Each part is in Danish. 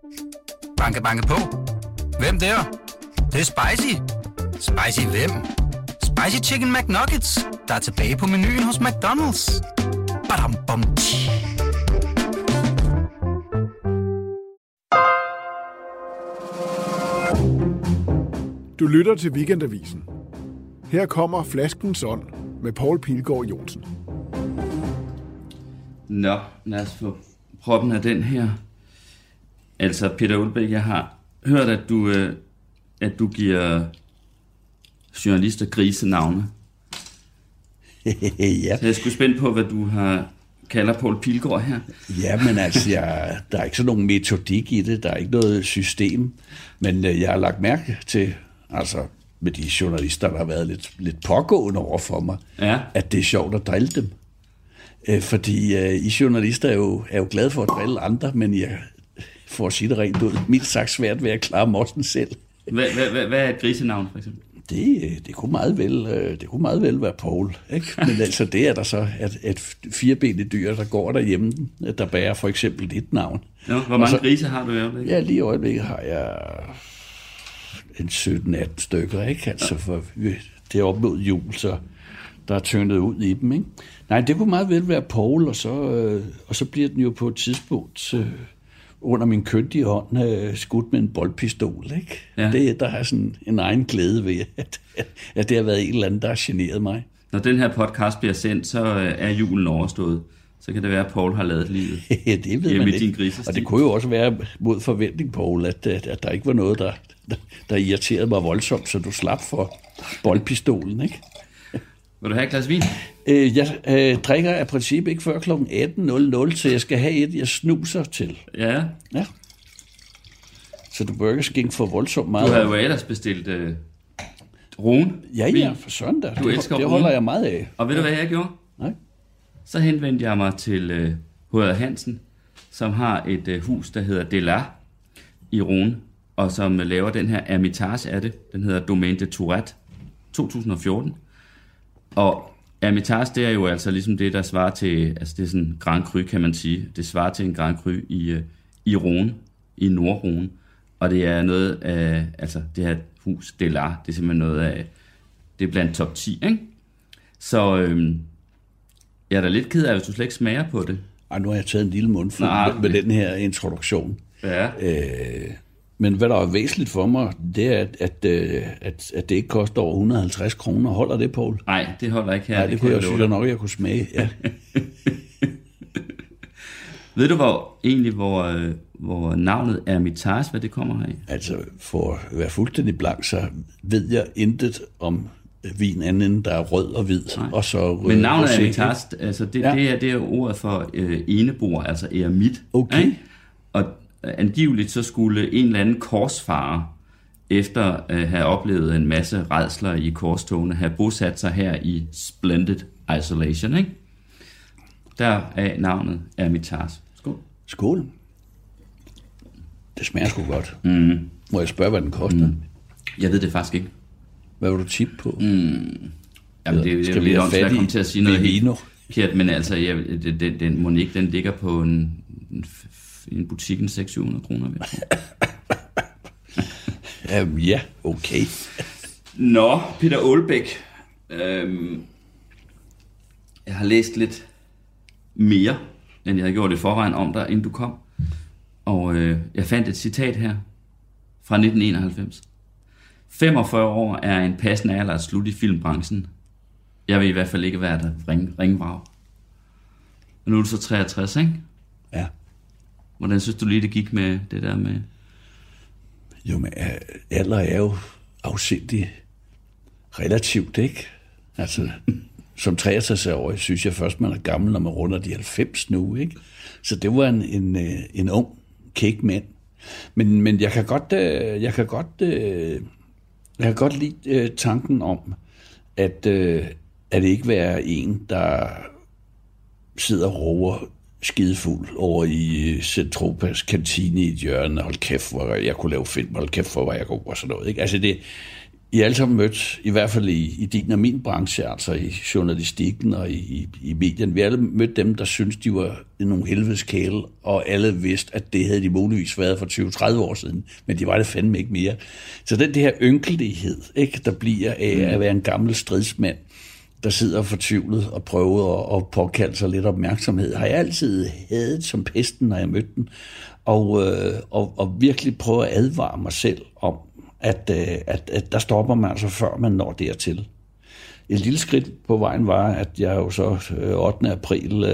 Banke, banke på. Hvem der? Det er spicy. Spicy hvem? Spicy Chicken McNuggets, der er tilbage på menuen hos McDonald's. Badum, bom, tji. Du lytter til Weekendavisen. Her kommer Flaskens Ånd med Poul Pilgaard Johnsen. Nå, lad os få proppen af den her. Altså, Peter Olbæk, jeg har hørt, at du giver journalister grisenavne. Ja. Så jeg skulle spændt på, hvad du kalder Poul Pilgaard her. Ja, men altså, der er ikke sådan nogen metodik i det, der er ikke noget system, men jeg har lagt mærke til, altså med de journalister, der har været lidt pågående over for mig, ja, at det er sjovt at drille dem. Fordi I journalister er jo glade for at drille andre, men jeg får at sige det rent ud, mildt sagt svært ved at klare mossen selv. Hvad er et grisenavn, for eksempel? Det kunne meget vel være Poul, ikke? Men altså det er der så et firebenet dyr, der går derhjemme, der bærer for eksempel et navn. Nå, hvor mange grise har du i øjeblikket? Ja, lige i øjeblikket har jeg en 17-18 stykker, ikke? Altså for det er op mod jul, så der er tynget ud i dem, ikke? Nej, det kunne meget vel være Poul, og så bliver den jo på et tidspunkt under min kyndige hånd skudt med en boldpistol, ikke? Ja. Der har sådan en egen glæde ved, at det har været en eller anden, der har generet mig. Når den her podcast bliver sendt, så er julen overstået. Så kan det være, at Poul har lavet livet. Det ved man ikke. Og det kunne jo også være mod forventning, Poul, at der ikke var noget, der irriterede mig voldsomt, så du slap for boldpistolen, ikke? Vil du have et glas vin? Jeg drikker af princip ikke før kl. 18.00, så jeg skal have et, jeg snuser til. Ja. Så du bør ikke skænke for voldsomt meget. Du havde jo ellers bestilt Rhone. Ja, for søndag. Du elsker det holder jeg meget af. Og ved du, hvad jeg gjorde? Nej. Så henvendte jeg mig til H.R. Hansen, som har et hus, der hedder Delar i Rhone, og som laver den her Hermitage af det. Den hedder Domaine de Tourette 2014. Og Hermitage, det er jo altså ligesom det, der svarer til, altså det er sådan en Grand Cru, kan man sige. Det svarer til en Grand Cru i Rhone, i Nord-Rhone. Og det er noget af, altså det her hus, Delar, det er simpelthen noget af, det er blandt top 10, ikke? Så jeg er da lidt ked af, hvis du slet ikke smager på det. Ej, nu har jeg taget en lille mundfuld med den her introduktion. Ja. Men hvad der er væsentligt for mig, det er, at det ikke koster over 150 kroner. Holder det, Poul? Nej, det holder ikke her. Nej, det kunne jeg synes nok, jeg kunne smage. Ja. Ved du hvor navnet Hermitage, hvad det kommer af? Altså, for at være fuldstændig blank, så ved jeg intet om vin anden, der er rød og hvid. Og så rød. Men navnet Hermitage, altså det er ordet for eneboer, altså eremit. Okay. Ikke? Og angiveligt så skulle en eller anden korsfarer, efter at have oplevet en masse rædsler i korstogene, have bosat sig her i Splendid Isolation, ikke? Der er navnet Hermitage. Skål. Skål. Det smager sgu godt. Må jeg spørge, hvad den koster? Jeg ved det faktisk ikke. Hvad vil du tippe på? Jamen, det er lidt åndsvært at komme til at sige noget helt forkert, men altså, den Monique, den ligger på en butikken 600-700 kroner. Ja, okay. Nå, Peter Olbæk. Jeg har læst lidt mere, end jeg havde gjort i forvejen om dig, inden du kom. Og jeg fandt et citat her fra 1991. 45 år er en passende alder at slutte i filmbranchen. Jeg vil i hvert fald ikke være der ringvrag. Og nu er du så 63, ikke? Ja. Hvordan synes du lige, det gik med det der med? Jo, men alder er jo afsindig relativt, ikke? Altså, som 63-årig synes jeg først, man er gammel, når man runder de 90 nu, ikke? Så det var en ung kæk mand. Men jeg kan godt lide tanken om, at det ikke være en, der sidder og roer skidefuld over i Centropas kantine i et hjørne. Hold kæft, hvor jeg kunne lave film. Hold kæft, hvor var jeg god og sådan noget. Ikke? Altså I alle sammen mødt, i hvert fald i din og min branche, altså i journalistikken og i medierne, vi alle mødt dem, der synes de var nogle helvedeskæle, og alle vidste, at det havde de muligvis været for 20-30 år siden, men de var det fandme ikke mere. Så den her ynkelighed, ikke, der bliver af at være en gammel stridsmand, der sidder fortvivlet og prøver at påkalde sig lidt opmærksomhed, har jeg altid hadet som pesten, når jeg mødte den, og virkelig prøve at advare mig selv om, at der stopper man altså, før man når dertil. Et lille skridt på vejen var, at jeg jo så 8. april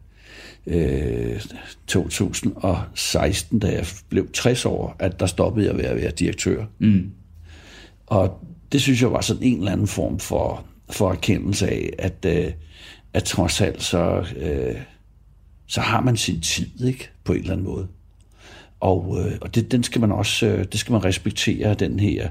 2016, da jeg blev 60 år, at der stoppede jeg ved at være direktør. Mm. Og det synes jeg var sådan en eller anden form for erkendelse af, at trods alt så har man sin tid, ikke, på en eller anden måde. Og den skal man også, det skal man respektere, den her.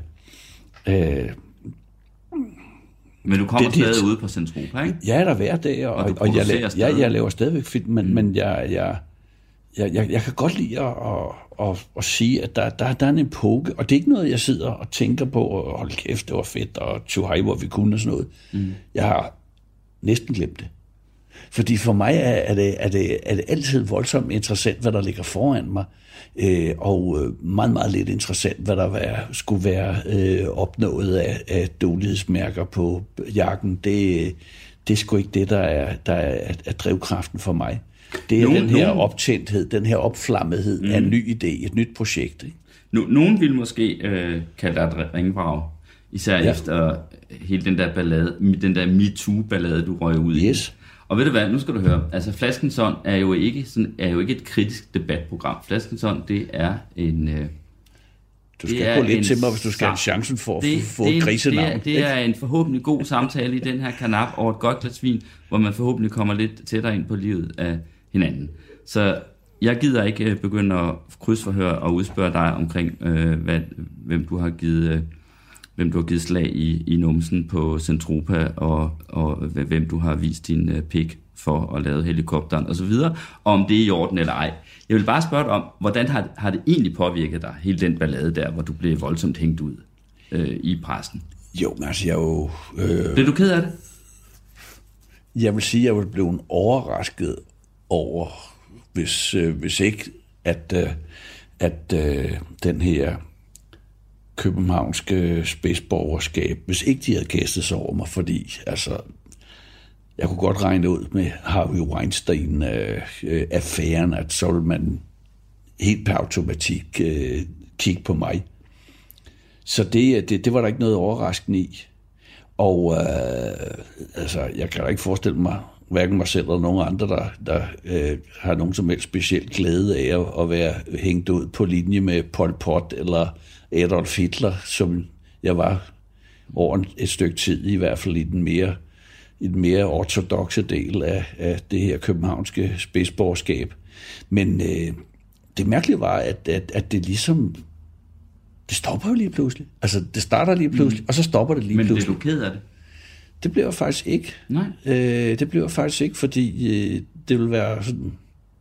Men du kommer stadig ude på Centropa, ikke? Ja, der hver dag, og jeg laver stadigvæk film, men jeg kan godt lide at sige, at der er en epoke, og det er ikke noget, jeg sidder og tænker på, og hold kæft, det var fedt, og tjuhej, hvor vi kunne og sådan noget. Mm. Jeg har næsten glemt det. Fordi for mig er det altid voldsomt interessant, hvad der ligger foran mig, og meget, meget lidt interessant, hvad der skulle være opnået af dårlighedsmærker på jakken. Det er sgu ikke det, der er drivkraften for mig. Det er den her optændthed, den her opflammethed af en ny idé, et nyt projekt. Ikke? Nogen vil måske kalde dig et ringvrag, især efter hele den der ballade, den der MeToo-ballade, du røg ud i. Og ved du hvad, nu skal du høre, altså Flaskens Ånd er jo ikke et kritisk debatprogram. Flaskens Ånd, det er en... Du skal gå lidt til mig, hvis du skal have chancen for at få et grisenavn. Det er en forhåbentlig god samtale i den her kanap over et godt glas vin, hvor man forhåbentlig kommer lidt tættere ind på livet af hinanden. Så jeg gider ikke begynde at krydsforhøre og udspørge dig omkring, hvem du har givet slag i numsen på Centropa, og hvem du har vist din pik for at lave helikopteren osv., og om det er i orden eller ej. Jeg vil bare spørge dig om, hvordan har det egentlig påvirket dig, hele den ballade der, hvor du blev voldsomt hængt ud i pressen? Jo, men altså jeg jo... Blev du ked af det? Jeg vil sige, at jeg ville blive overrasket over, hvis ikke, at den her københavnske spidsborgerskab, hvis ikke de havde kastet sig over mig, fordi altså, jeg kunne godt regne ud med Harvey Weinstein-affæren, at så ville man helt per automatik kigge på mig. Så det var der ikke noget overraskende i. Og altså, jeg kan da ikke forestille mig, hverken mig selv eller nogen andre, der har nogen som helst speciel glæde af at være hængt ud på linje med Pol Pot eller Adolf Hitler, som jeg var over et stykke tid, i hvert fald i den mere ortodokse del af det her københavnske spidsborgerskab. Men det mærkelige var, at det ligesom... Det stopper jo lige pludselig. Altså, det starter lige pludselig, og så stopper det lige pludselig. Men blev du ked af det? Det blev jeg faktisk ikke. Nej. Det blev jeg faktisk ikke, fordi det ville være sådan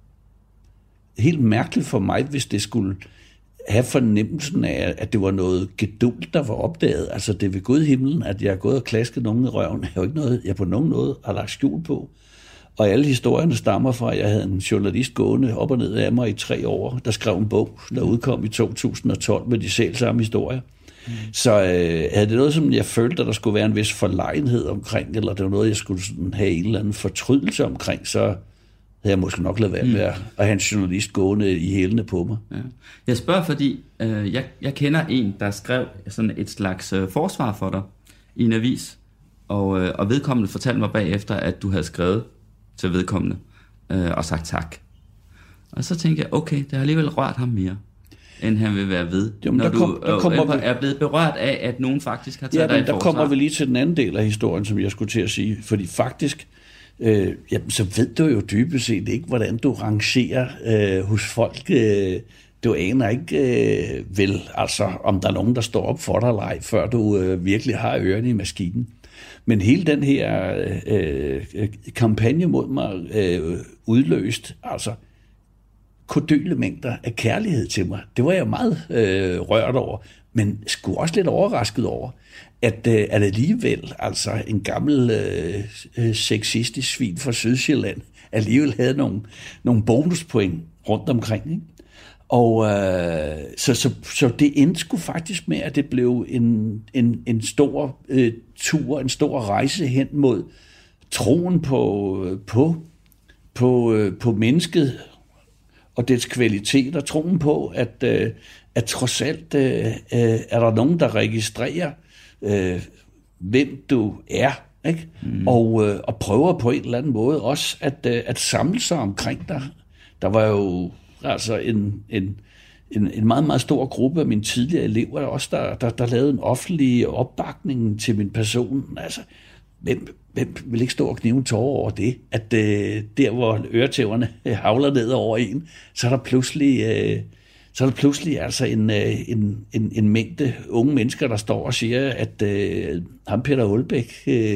helt mærkeligt for mig, hvis det skulle have fornemmelsen af, at det var noget gedult, der var opdaget. Altså, det ved Gud himlen, at jeg er gået og klasket nogen i røven, er jo ikke noget, jeg på nogen måde har lagt skjul på. Og alle historierne stammer fra, at jeg havde en journalist gående op og ned af mig i 3 år, der skrev en bog, der udkom i 2012 med de selv samme historier. Så havde det noget, som jeg følte, at der skulle være en vis forlegenhed omkring, eller det var noget, jeg skulle sådan have en eller anden fortrydelse omkring, så havde jeg måske nok ladet være med at have en journalist gående i hælene på mig. Ja. Jeg spørger, fordi jeg kender en, der skrev sådan et slags forsvar for dig i en avis, og vedkommende fortalte mig bagefter, at du havde skrevet til vedkommende og sagt tak. Og så tænkte jeg, okay, det har alligevel rørt ham mere, end han vil være ved, jo, når du er blevet berørt af, at nogen faktisk har taget dig i forsvar. Der kommer vi lige til den anden del af historien, som jeg skulle til at sige, fordi faktisk, så ved du jo dybest set ikke, hvordan du rangerer hos folk. Du aner ikke vel, altså, om der er nogen, der står op for dig eller ej, før du virkelig har ørerne i maskinen. Men hele den her kampagne mod mig udløst, altså kodyle mængder af kærlighed til mig. Det var jeg meget rørt over, men sgu også lidt overrasket over, at alligevel, altså en gammel sexistisk svin fra Sydsjælland, alligevel havde nogle bonuspoint rundt omkring, ikke? Og så det endte sgu faktisk med, at det blev en stor tur, en stor rejse hen mod troen på mennesket og dets kvaliteter, troen på, at trods alt er der nogen, der registrerer, hvem du er, ikke? Og prøver på en eller anden måde også at samle sig omkring dig. Der var jo altså en meget, meget stor gruppe af mine tidligere elever også, der lavede en offentlig opbakning til min person. Altså, hvem vil ikke stå og knive en tårer over det? At der, hvor øretæverne havler ned over en, så er der pludselig altså en mængde unge mennesker, der står og siger, at ham Peter Aalbæk,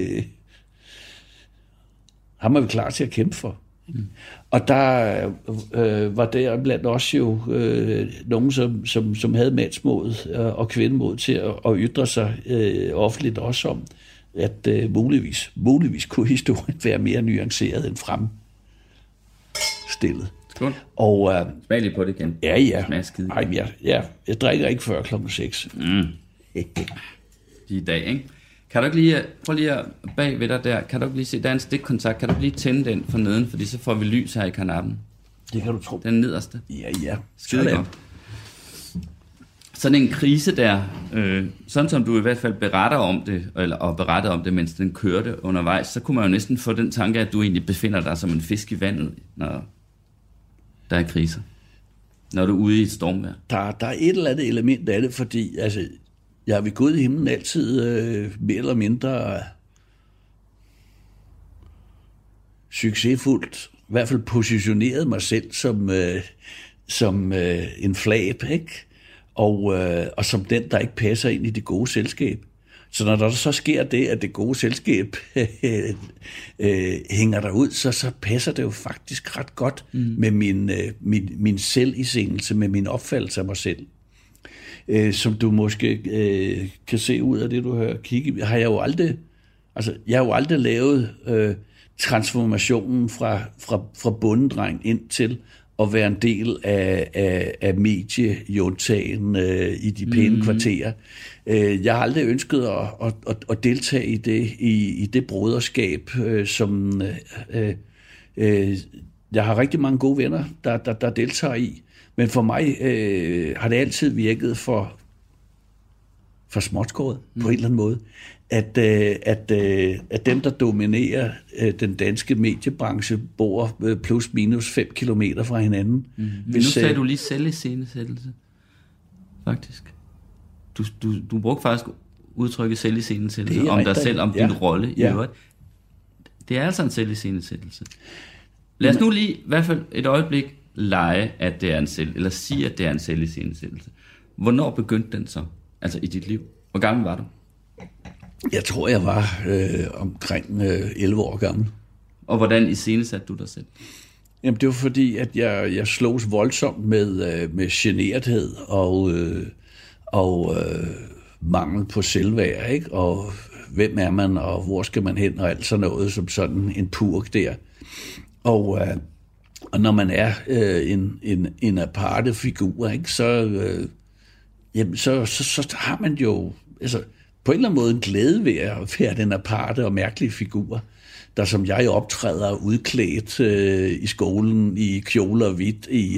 ham er vi klar til at kæmpe for. Og der var der blandt os jo nogen, som havde mandsmod og kvindemod til at ytre sig offentligt også om, at muligvis kunne historien være mere nuanceret end fremstillet. Skål. Og smag lige på det igen. Ja. Smager skide. Ej, jeg drikker ikke før 6:00. I dag, ikke? Kan du ikke lige, prøv lige at bag ved dig der, kan du ikke lige se, der er en stikkontakt, kan du lige tænde den for neden, fordi så får vi lys her i karnappen. Det kan du tro. Den nederste. Ja. Skide godt. Sådan en krise der, sådan som du i hvert fald beretter om det, og berettede om det, mens den kørte undervejs, så kunne man jo næsten få den tanke, at du egentlig befinder dig som en fisk i vandet, når der er kriser. Når du er ude i et stormvejr. Der er et eller andet element af det, fordi altså, jeg har ved Gud i himlen altid mere eller mindre succesfuldt, i hvert fald positioneret mig selv som en flab, ikke? Og som den, der ikke passer ind i det gode selskab. Så når der så sker det, at det gode selskab hænger derud, så passer det jo faktisk ret godt med min selvisendelse, med min opfattelse af mig selv. Som du måske kan se ud af det, du hører kigge, har jeg jo aldrig lavet transformationen fra bondedreng ind til at være en del af mediejuntagen i de pæne kvarterer. Jeg har aldrig ønsket at deltage i det broderskab, som jeg har rigtig mange gode venner, der deltager i. Men for mig har det altid virket for småtskåret på en eller anden måde, at dem, der dominerer den danske mediebranche, bor plus minus 5 kilometer fra hinanden. Nu sagde du lige selviscenesættelse, faktisk. Du brugte faktisk udtrykket selviscenesættelse om dig selv, om din rolle i øvrigt. Det er altså en selviscenesættelse. Lad os nu lige, i hvert fald et øjeblik, lege, at det er eller sige, at det er en selviscenesættelse. Hvornår begyndte den så? Altså i dit liv? Hvor gammel var du? Jeg tror, jeg var omkring 11 år gammel. Og hvordan iscenesatte du dig selv? Jamen, det var fordi, at jeg slogs voldsomt med generthed og mangel på selvværd, ikke? Og hvem er man, og hvor skal man hen, og alt sådan noget, som sådan en purk der. Og når man er en aparte figur, ikke, så har man jo altså, på en eller anden måde en glæde ved at være den aparte og mærkelige figur, der som jeg optræder udklædt i skolen i kjole og hvidt i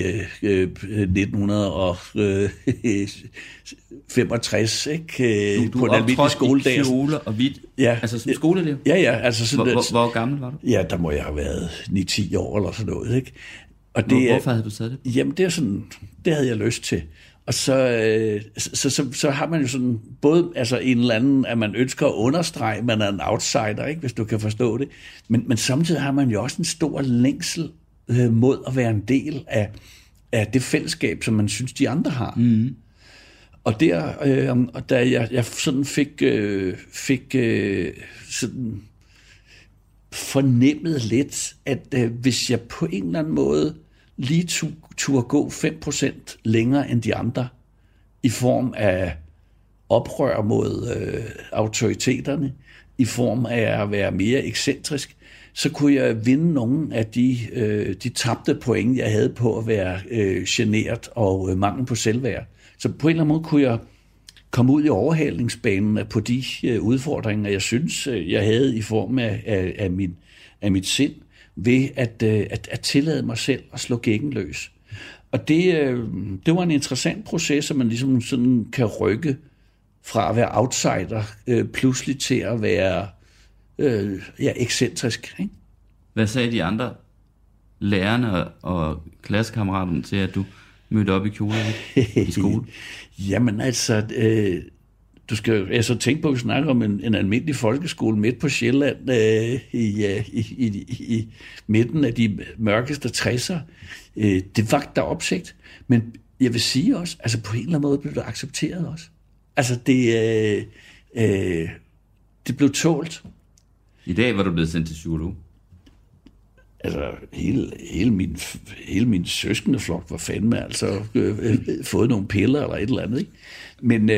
1965, ikke? Du på den almindelige skoledag. I kjole og hvidt? Ja. Altså som skoleelev? Ja. Altså sådan, hvor gammel var du? Ja, der må jeg have været 9-10 år eller sådan noget, ikke? Og hvorfor havde du taget det? Jamen, det havde jeg lyst til. Og så har man jo sådan både altså en eller anden, at man ønsker at understrege, at man er en outsider, ikke, hvis du kan forstå det. Men samtidig har man jo også en stor længsel mod at være en del af det fællesskab, som man synes, de andre har. Mm. Og da jeg sådan fik sådan fornemmet lidt, at hvis jeg på en eller anden måde lige turde gå 5% længere end de andre, i form af oprør mod autoriteterne, i form af at være mere ekscentrisk, så kunne jeg vinde nogle af de tabte point, jeg havde på at være genert og mangel på selvværd. Så på en eller anden måde kunne jeg komme ud i overhalingsbanen på de udfordringer, jeg synes, jeg havde i form af mit sind, ved at tillade mig selv at slå gækken løs. Og det var en interessant proces, at man ligesom sådan kan rykke fra at være outsider pludselig til at være ekscentrisk. Ikke? Hvad sagde de andre lærerne og klassekammeraterne til, at du mødte op i kjole i skole? Jamen altså, du skal altså tænke på, at vi snakker om en almindelig folkeskole midt på Sjælland i midten af de mørkeste 60'er. Det var der opsigt. Men jeg vil sige også, altså på en eller anden måde blev det accepteret også. Altså det blev tålt. I dag var du blevet sendt til psykolog. Altså, hele min søskendeflok var fandme altså fået nogle piller eller et eller andet, ikke? Men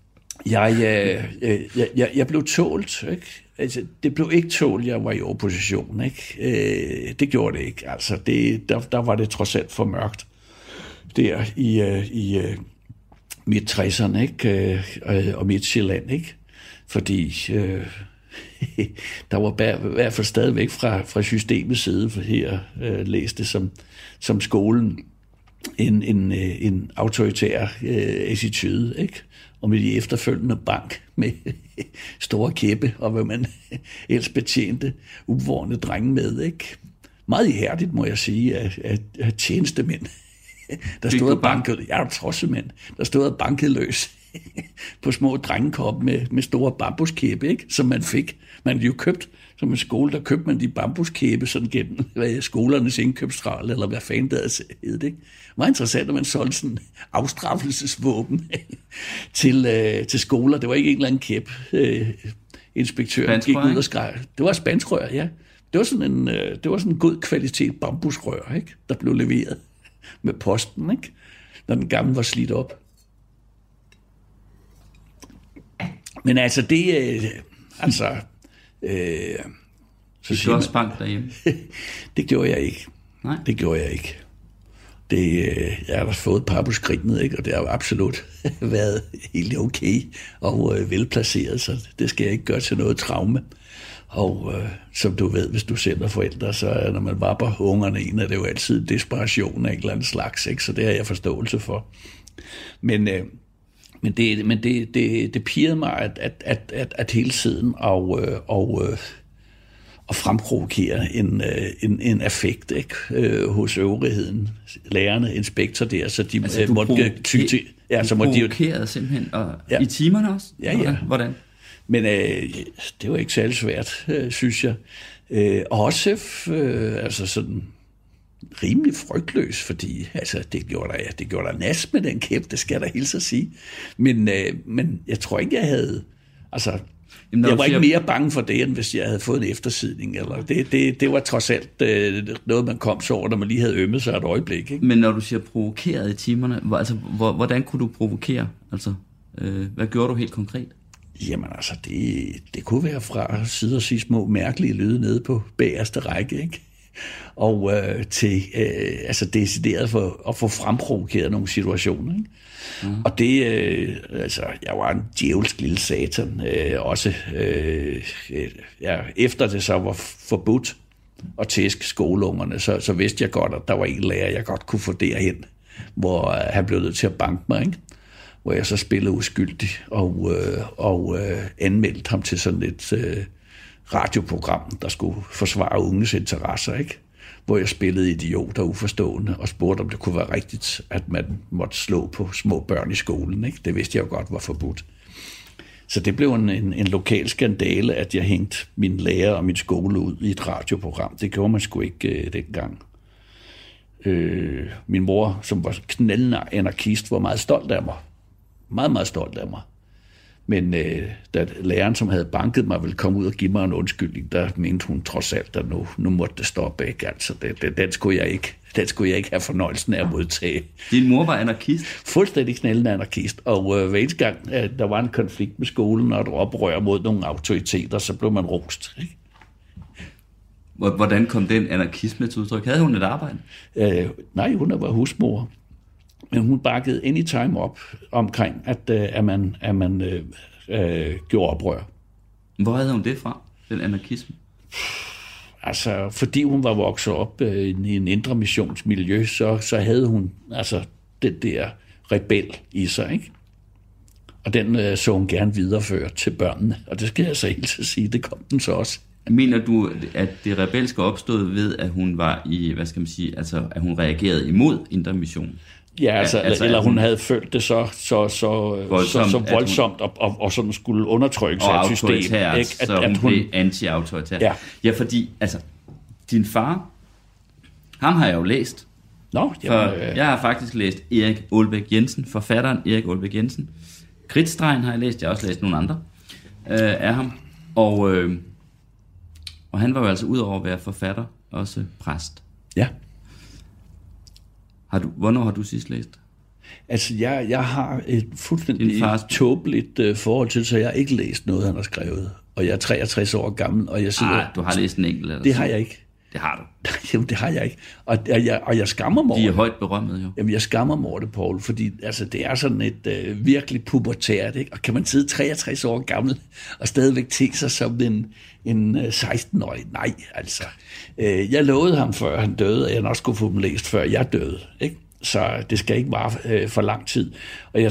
jeg blev tålt, ikke? Altså, det blev ikke tålt, jeg var i opposition, ikke? Det gjorde det ikke. Altså, der var det trods alt for mørkt. Der i midt-60'erne, ikke? Og midt-Sjælland, ikke? Fordi der var i hvert fald stadigvæk fra systemets side, for her læste som skolen en autoritær attitude, ikke? Og med de efterfølgende bank med store kæppe, og hvad man ellers betjente uvorne drenge med, ikke? Meget ihærdigt, må jeg sige, af tjenestemænd. Der stod og bankede, trossemænd, der stod og bankede løs på små drengekop med store bambuskæbe, ikke? Som man fik. Man havde jo købt, som en skole, der købte man de bambuskæbe sådan gennem skolernes indkøbsstral, eller hvad fanden det hed, ikke? Det var interessant, at man solgte sådan straffelsesvåben til skoler. Det var ikke en eller anden kæp. Inspektøren gik ud og skreg. Det var spanskrør, ja. Det var sådan en god kvalitet bambusrør, ikke? Der blev leveret med posten, ikke? Når den gamle var slidt op. Men altså så du også bank derhjemme? Det gjorde jeg ikke. Nej. Det gjorde jeg ikke. Jeg har fået et par på skrinet, ikke? Og det har absolut været helt okay og velplaceret, så det skal jeg ikke gøre til noget traume. Og som du ved, hvis du sender forældre, så når man var på ungerne er det jo altid desperation af en eller anden slags, ikke? Så det har jeg forståelse for. Men det pirrede mig at hele tiden og fremprovokere en affekt, ikke? Hos øvrigheden, lærerne, inspektor der, så de altså, måtte ty til. Ja, så måtte de provokerede simpelthen, og i timerne også? Ja. Hvordan? Men det var ikke særlig svært, synes jeg. Og også altså sådan rimelig frygtløs, fordi altså, det gjorde der nas med den kæp, det skal der hilse at sige. Men jeg tror ikke, jeg havde... Altså, jeg var ikke mere bange for det, end hvis jeg havde fået en eftersidning. Eller det var trods alt noget, man kom så over, når man lige havde ømmet sig et øjeblik. Ikke? Men når du siger provokeret i timerne, altså, hvordan kunne du provokere? Altså, hvad gjorde du helt konkret? Jamen altså, det kunne være fra side og sige små mærkelige lyde nede på bagerste række, ikke? Og til altså decideret for at få fremprovokeret nogle situationer, ikke? Mm. Og det, altså, jeg var en djævelsk lille satan, også efter det så var forbudt at tæske skoleungerne, så vidste jeg godt, at der var en lærer, jeg godt kunne få derhen, hvor han blev nødt til at banke mig, ikke? Hvor jeg så spillede uskyldig og anmeldte ham til sådan et radioprogram, der skulle forsvare unges interesser, ikke? Hvor jeg spillede idiot og uforstående og spurgte, om det kunne være rigtigt, at man måtte slå på små børn i skolen, ikke? Det vidste jeg jo godt var forbudt. Så det blev en lokal skandale, at jeg hængte min lærer og min skole ud i et radioprogram. Det gjorde man sgu ikke dengang. Min mor, som var knaldende anarkist, var meget stolt af mig. Meget, meget stolt af mig. Men da læreren, som havde banket mig, ville komme ud og give mig en undskyldning, der mente hun trods alt, at nu måtte det stoppe, ikke? Altså, den skulle jeg ikke den skulle jeg ikke have fornøjelsen af at modtage. Din mor var anarkist? Fuldstændig knaldende anarkist, og hver eneste gang, der var en konflikt med skolen, og der oprør mod nogle autoriteter, så blev man rost. Ikke? Hvordan kom den anarkisme til udtryk? Havde hun et arbejde? Nej, hun var husmor. Men hun bakkede anytime op omkring, at man gjorde oprør. Hvor havde hun det fra, den anarkisme? Altså, fordi hun var vokset op i en indre missionsmiljø, så havde hun altså det der rebel i sig, ikke? Og den så hun gerne videreføre til børnene, og det skal jeg så helt til at sige, det kom den så også. Mener du, at det rebelske opstod ved, at hun var i, hvad skal man sige, altså at hun reagerede imod indre mission? Ja, altså eller hun havde følt det så voldsomt og sådan skulle undertrykke sig et system. Ikke? Så hun blev anti-autoritær. Ja. Ja, fordi, altså, din far, ham har jeg jo læst. Nå, jeg har faktisk læst Erik Aalbæk Jensen, forfatteren Erik Aalbæk Jensen. Kridtstregen har jeg læst, jeg har også læst nogle andre af ham. Og han var jo altså ud over at være forfatter, også præst. Ja. Hvornår har du sidst læst? Altså, jeg har et fuldstændig tåbeligt forhold til, så jeg har ikke læst noget, han har skrevet. Og jeg er 63 år gammel, og jeg sidder... Du har læst en enkelt? Eller det har jeg ikke. Det har du? Jamen, det har jeg ikke. Og jeg skammer mig over det. De er højt berømmet, jo. Jamen, jeg skammer mig over det, Poul, fordi altså, det er sådan et virkelig pubertært, ikke? Og kan man sidde 63 år gammel og stadigvæk tænke sig som en 16-årig? Nej, altså. Jeg lovede ham, før han døde, at jeg nok skulle få dem læst, før jeg døde, ikke? Så det skal ikke vare for lang tid. Og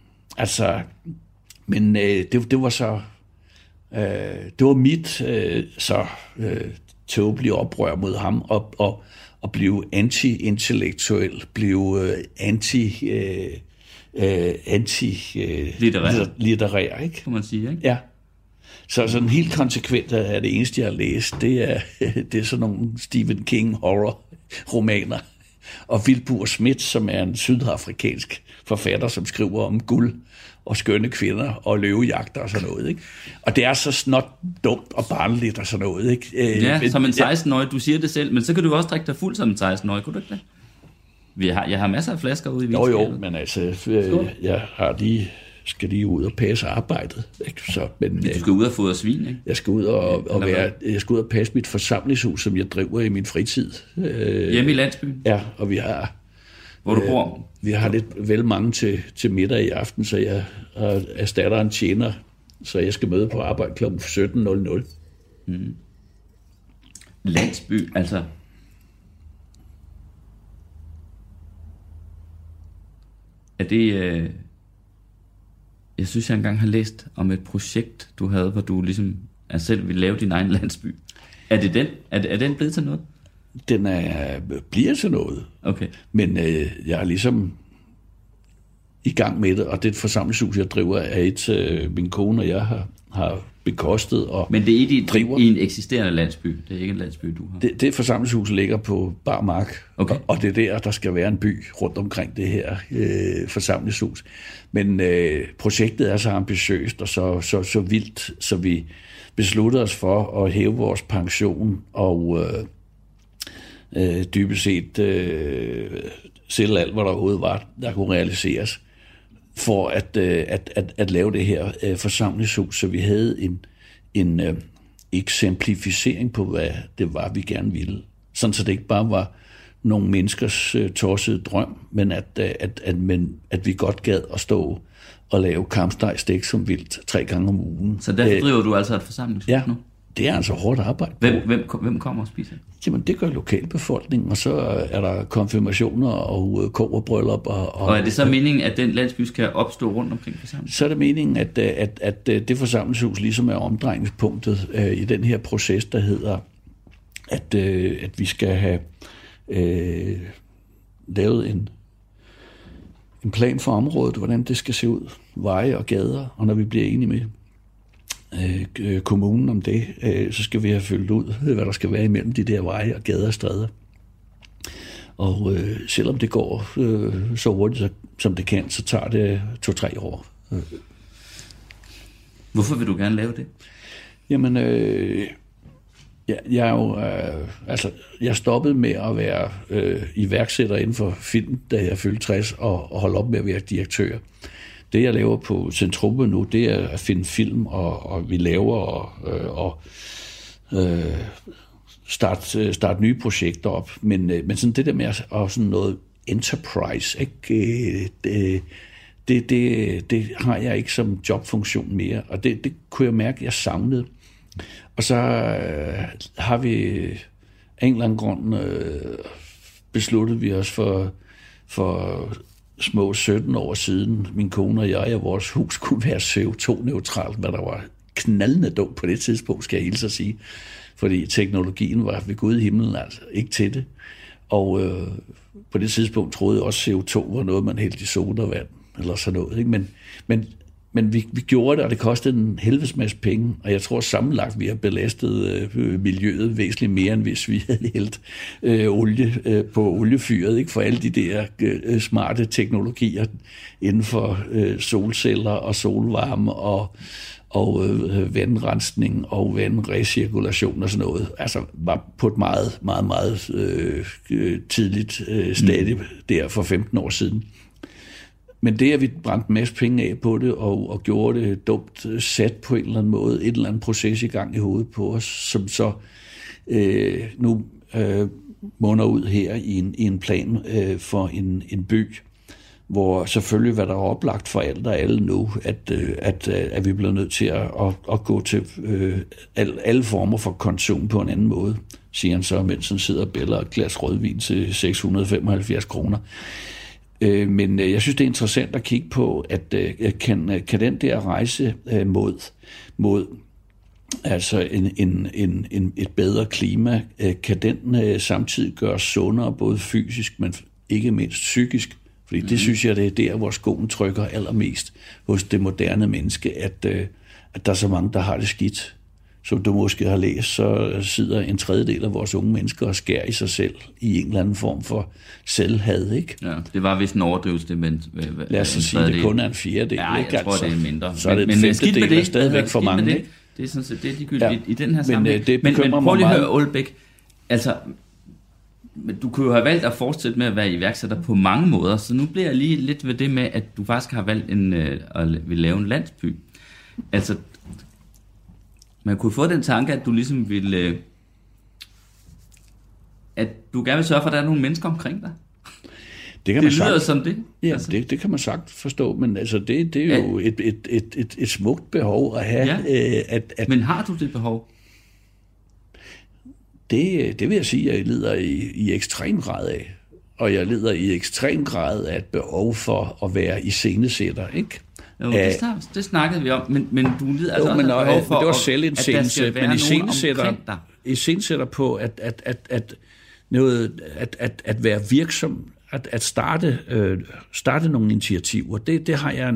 det var så... det var mit tåbelige oprør mod ham, og blive anti-intellektuel, blive anti-litterær, ikke? Kan man sige, ikke? Ja. Så sådan helt konsekvent er det eneste, jeg har læst, det er sådan nogle Stephen King horror-romaner. Og Vilbur Schmidt, som er en sydafrikansk forfatter, som skriver om guld og skønne kvinder og løvejagter og sådan noget, ikke? Og det er så snot dumt og barnligt og sådan noget, ikke? Ja, som en 16-årig, du siger det selv, men så kan du også drikke dig fuld som en 16-årig, kunne du ikke det? Jeg har masser af flasker ude i vinskabet. Jo, men altså, jeg skal lige ud og passe arbejdet, ikke? Så, men, du skal ud og fodre svin, ikke? Jeg skal ud og passe mit forsamlingshus, som jeg driver i min fritid. Hjemme i landsbyen? Ja, og vi har... Hvor du bor? Vi har lidt vel mange til middag i aften, så jeg erstatter en tjener, så jeg skal møde på arbejde kl. 17.00. Mm. Landsby, altså... Er det... Jeg synes, jeg engang har læst om et projekt, du havde, hvor du ligesom selv ville lave din egen landsby. Er det den? Er den blevet til noget? Den bliver til noget. Okay. Men jeg er ligesom i gang med det, og det forsamlingshus, jeg driver, er min kone og jeg har bekostet. Og men det er ikke i en eksisterende landsby? Det er ikke en landsby, du har? Det forsamlingshus ligger på bar mark, okay. Og det er der skal være en by rundt omkring det her forsamlingshus. Men projektet er så ambitiøst og så vildt, så vi besluttede os for at hæve vores pension og dybest set selv alt, hvad der overhovedet var, der kunne realiseres, for at lave det her forsamlingshus, så vi havde en eksemplificering på, hvad det var, vi gerne ville. Sådan, så det ikke bare var nogle menneskers tossede drøm, men at vi godt gad at stå og lave kampsteg som vildt 3 gange om ugen. Så derfor driver du altså et forsamlingshus ja, nu? Det er altså hårdt arbejde. Hvem kommer og spiser? Jamen, det gør lokalbefolkningen, og så er der konfirmationer og kobberbryllup. Og er det så meningen, at den landsby skal opstå rundt omkring forsamlingen? Så er det meningen, at det forsamlingshus ligesom er omdrejningspunktet i den her proces, der hedder, at vi skal have lavet en plan for området, hvordan det skal se ud, veje og gader, og når vi bliver enige med kommunen om det, så skal vi have fyldt ud, hvad der skal være imellem de der veje og gader og stræder. Og selvom det går så hurtigt, som det kan, så tager det 2-3 år. Hvorfor vil du gerne lave det? Jamen, Jeg stoppede med at være iværksætter inden for film, da jeg fyldte 60, og holde op med at være direktør. Det, jeg laver på Centruppe nu, det er at finde film, og vi laver og starte nye projekter op. Men sådan det der med at sådan noget enterprise, ikke? Det har jeg ikke som jobfunktion mere, og det kunne jeg mærke, jeg savnede. Og så har vi af en eller anden grund besluttet vi os for små 17 år siden, min kone og jeg, at vores hus skulle være CO2-neutralt, hvad der var knaldende dumt på det tidspunkt, skal jeg hilse at sige. Fordi teknologien var ved Gud i himlen altså ikke til det. Og på det tidspunkt troede jeg også, at CO2 var noget, man hældte i sodavand, eller sådan noget. Ikke? Men vi gjorde det, og det kostede en helvedes masse penge, og jeg tror sammenlagt, vi har belastet miljøet væsentligt mere, end hvis vi havde hældt olie på oliefyret, ikke? For alle de der smarte teknologier inden for solceller og solvarme og vandrensning og vandrecirkulation og sådan noget, altså var på et meget, meget, meget tidligt stadie der for 15 år siden. Men det, at vi brændte en masse penge af på det, og gjorde det dumt sat på en eller anden måde, et eller andet proces i gang i hovedet på os, som så nu munder ud her i en plan for en by, hvor selvfølgelig, hvad der er oplagt for alt og alle nu, at vi bliver nødt til at gå til alle former for konsum på en anden måde, siger han så, mens han sidder og bæller et glas rødvin til 675 kroner. Men jeg synes, det er interessant at kigge på, at kan den der rejse mod altså et bedre klima, kan den samtidig gøres sundere, både fysisk, men ikke mindst psykisk. Fordi det synes jeg, det er der, hvor skoen trykker allermest hos det moderne menneske, at der er så mange, der har det skidt. Som du måske har læst, så sidder en tredjedel af vores unge mennesker og skærer i sig selv i en eller anden form for selvhad, ikke? Ja, det var vist en overdrivelse, men... Lad os sige, det kun er en fjerdedel, ja, ikke? Jeg tror, det er mindre. Så er det en femtedel, der stadigvæk for mange, ikke? Det er sådan set, det er ligegyldigt i den her sammenhæng. Men prøv lige at høre, Aalbæk. Altså, du kunne jo have valgt at fortsætte med at være iværksætter på mange måder, så nu bliver jeg lige lidt ved det med, at du faktisk har valgt at vil lave en landsby. Altså, man kunne få den tanke, at du ligesom ville... at du gerne vil sørge for, at der er nogle mennesker omkring dig. Det lyder som det. Ja, altså. det kan man sagt forstå, men altså det er jo et smukt behov at have. Ja. Men har du det behov? Det vil jeg sige, at jeg lider i ekstrem grad af. Og jeg lider i ekstrem grad af et behov for at være iscenesætter, ikke? Jo, det snakkede vi om, men du lider altså også et behov for, det var selvindsættelse, men iscenesætter på at være virksom, at starte nogle initiativer. Det har jeg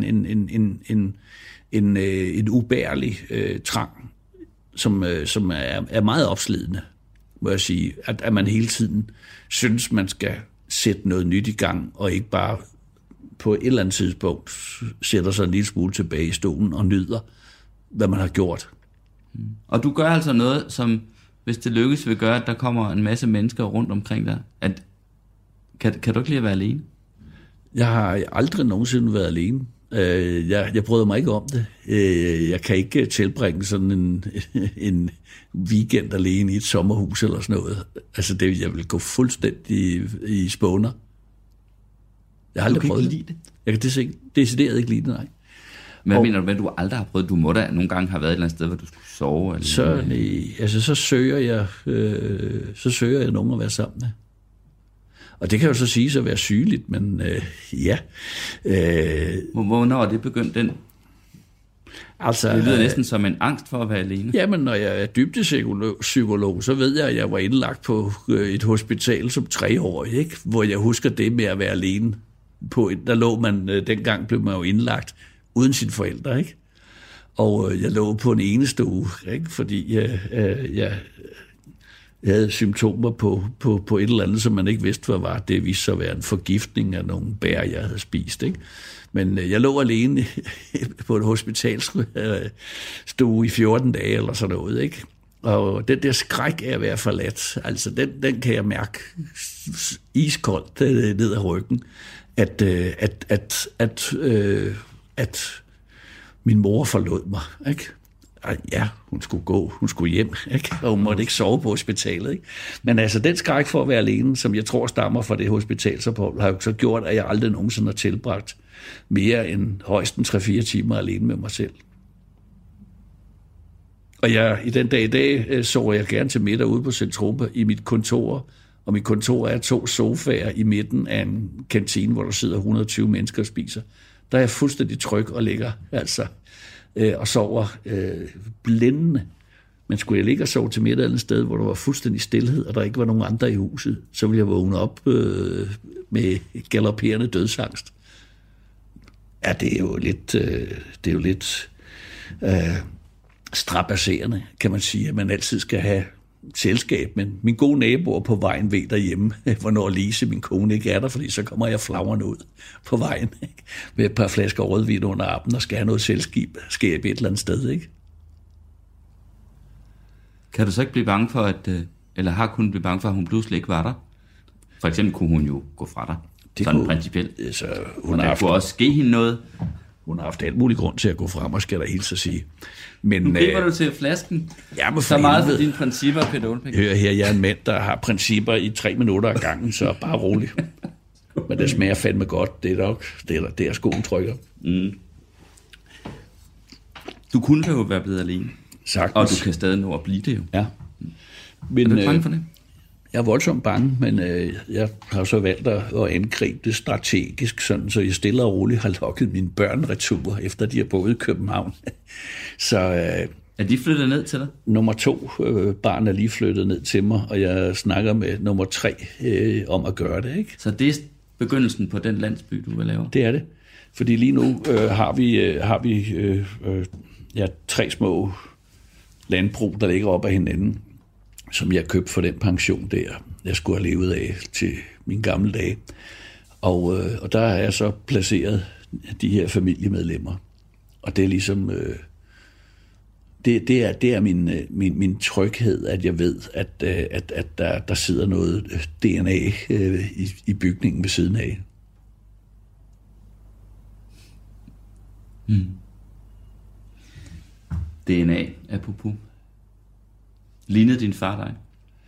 en ubærlig trang, som er meget opslidende, må jeg sige, at man hele tiden synes, man skal sætte noget nyt i gang, og ikke bare på et eller andet tidspunkt sætter sig en lille smule tilbage i stolen og nyder, hvad man har gjort. Og du gør altså noget, som hvis det lykkes, vil gøre, at der kommer en masse mennesker rundt omkring dig. Kan du ikke lide at være alene? Jeg har aldrig nogensinde været alene. Jeg bryder mig ikke om det. Jeg kan ikke tilbringe sådan en weekend alene i et sommerhus eller sådan noget. Altså jeg vil gå fuldstændig i spåner. Jeg har aldrig prøvet det. Lide det? Jeg kan decideret ikke lide det, nej. Hvad mener du med, at du aldrig har prøvet? Du må da nogle gange have været et eller andet sted, hvor du skulle sove? Eller så søger jeg nogen at være sammen med. Og det kan jo så siges at være sygeligt, men ja. Hvornår er det begyndt den? Altså, det lyder næsten som en angst for at være alene. Jamen, når jeg er dybdepsykolog, så ved jeg, at jeg var indlagt på et hospital som 3-årig, ikke? Hvor jeg husker det med at være alene. Der lå man, dengang blev man jo indlagt uden sine forældre, ikke? Og jeg lå på en enestue, ikke? Fordi jeg havde symptomer på et eller andet, som man ikke vidste, hvad var. Det viste sig at være en forgiftning af nogle bær, jeg havde spist, ikke? Men jeg lå alene på et hospitalsstue i 14 dage eller sådan noget, ikke? Og den der skræk af at være forladt, altså den kan jeg mærke iskoldt ned ad ryggen, at min mor forlod mig, ikke? Ja, hun skulle gå, hun skulle hjem, ikke? Og hun måtte ikke sove på hospitalet, ikke? Men altså, den skræk for at være alene, som jeg tror stammer fra det hospitalsophold, har jo så gjort, at jeg aldrig nogensinde har tilbragt mere end højst 3-4 timer alene med mig selv. Og i den dag i dag sover jeg gerne til middag ude på Centropa i mit kontor, og mit kontor er 2 sofaer i midten af en kantine, hvor der sidder 120 mennesker og spiser. Der er jeg fuldstændig tryg og ligger, altså, og sover blændende. Men skulle jeg ligge og sove til middag et sted, hvor der var fuldstændig stilhed, og der ikke var nogen andre i huset, så ville jeg vågne op med galopperende dødsangst. Ja, det er jo lidt strabasserende, kan man sige, at man altid skal have selskab, men min gode naboer på vejen ved derhjemme, hvornår Lise, min kone, ikke er der, fordi så kommer jeg flagrende ud på vejen, ikke? Med et par flasker rødvin under armen og skal have noget selskab et eller andet sted, ikke? Kan du så ikke blive bange for, eller har kunnet blive bange for, at hun pludselig ikke var der? For eksempel kunne hun jo gå fra dig, det sådan principielt. Altså, kunne også ske hende noget. Hun har haft alt mulig grund til at gå frem, og skal der helt så sige. Men, nu griber du til flasken. Ja, så meget for dine principper, Peter Aalbæk. Hør her, jeg er en mand, der har principper i 3 minutter ad gangen, så bare rolig. Men det smager fandme godt, det er nok, det er skoen trykker. Mm. Du kunne jo være blevet alene. Sagtens. Og du kan stadig nå at blive det jo. Ja. Men, er du bange for det? Jeg er voldsomt bange, men jeg har så valgt at angribe det strategisk, sådan, så jeg stille og roligt har lokket mine børn retur, efter de har boet i København. Så, er de flyttet ned til dig? Nummer 2 barn er lige flyttet ned til mig, og jeg snakker med nummer 3 om at gøre det, ikke? Så det er begyndelsen på den landsby, du vil lave? Det er det. Fordi lige nu har vi 3 små landbrug, der ligger op ad hinanden, som jeg købte for den pension der, jeg skulle have levet af til mine gamle dage. Og der har jeg så placeret de her familiemedlemmer. Og det er ligesom, det er min tryghed, at jeg ved, at der sidder noget DNA i bygningen ved siden af. Mm. DNA, apropos. Lignede din far dig?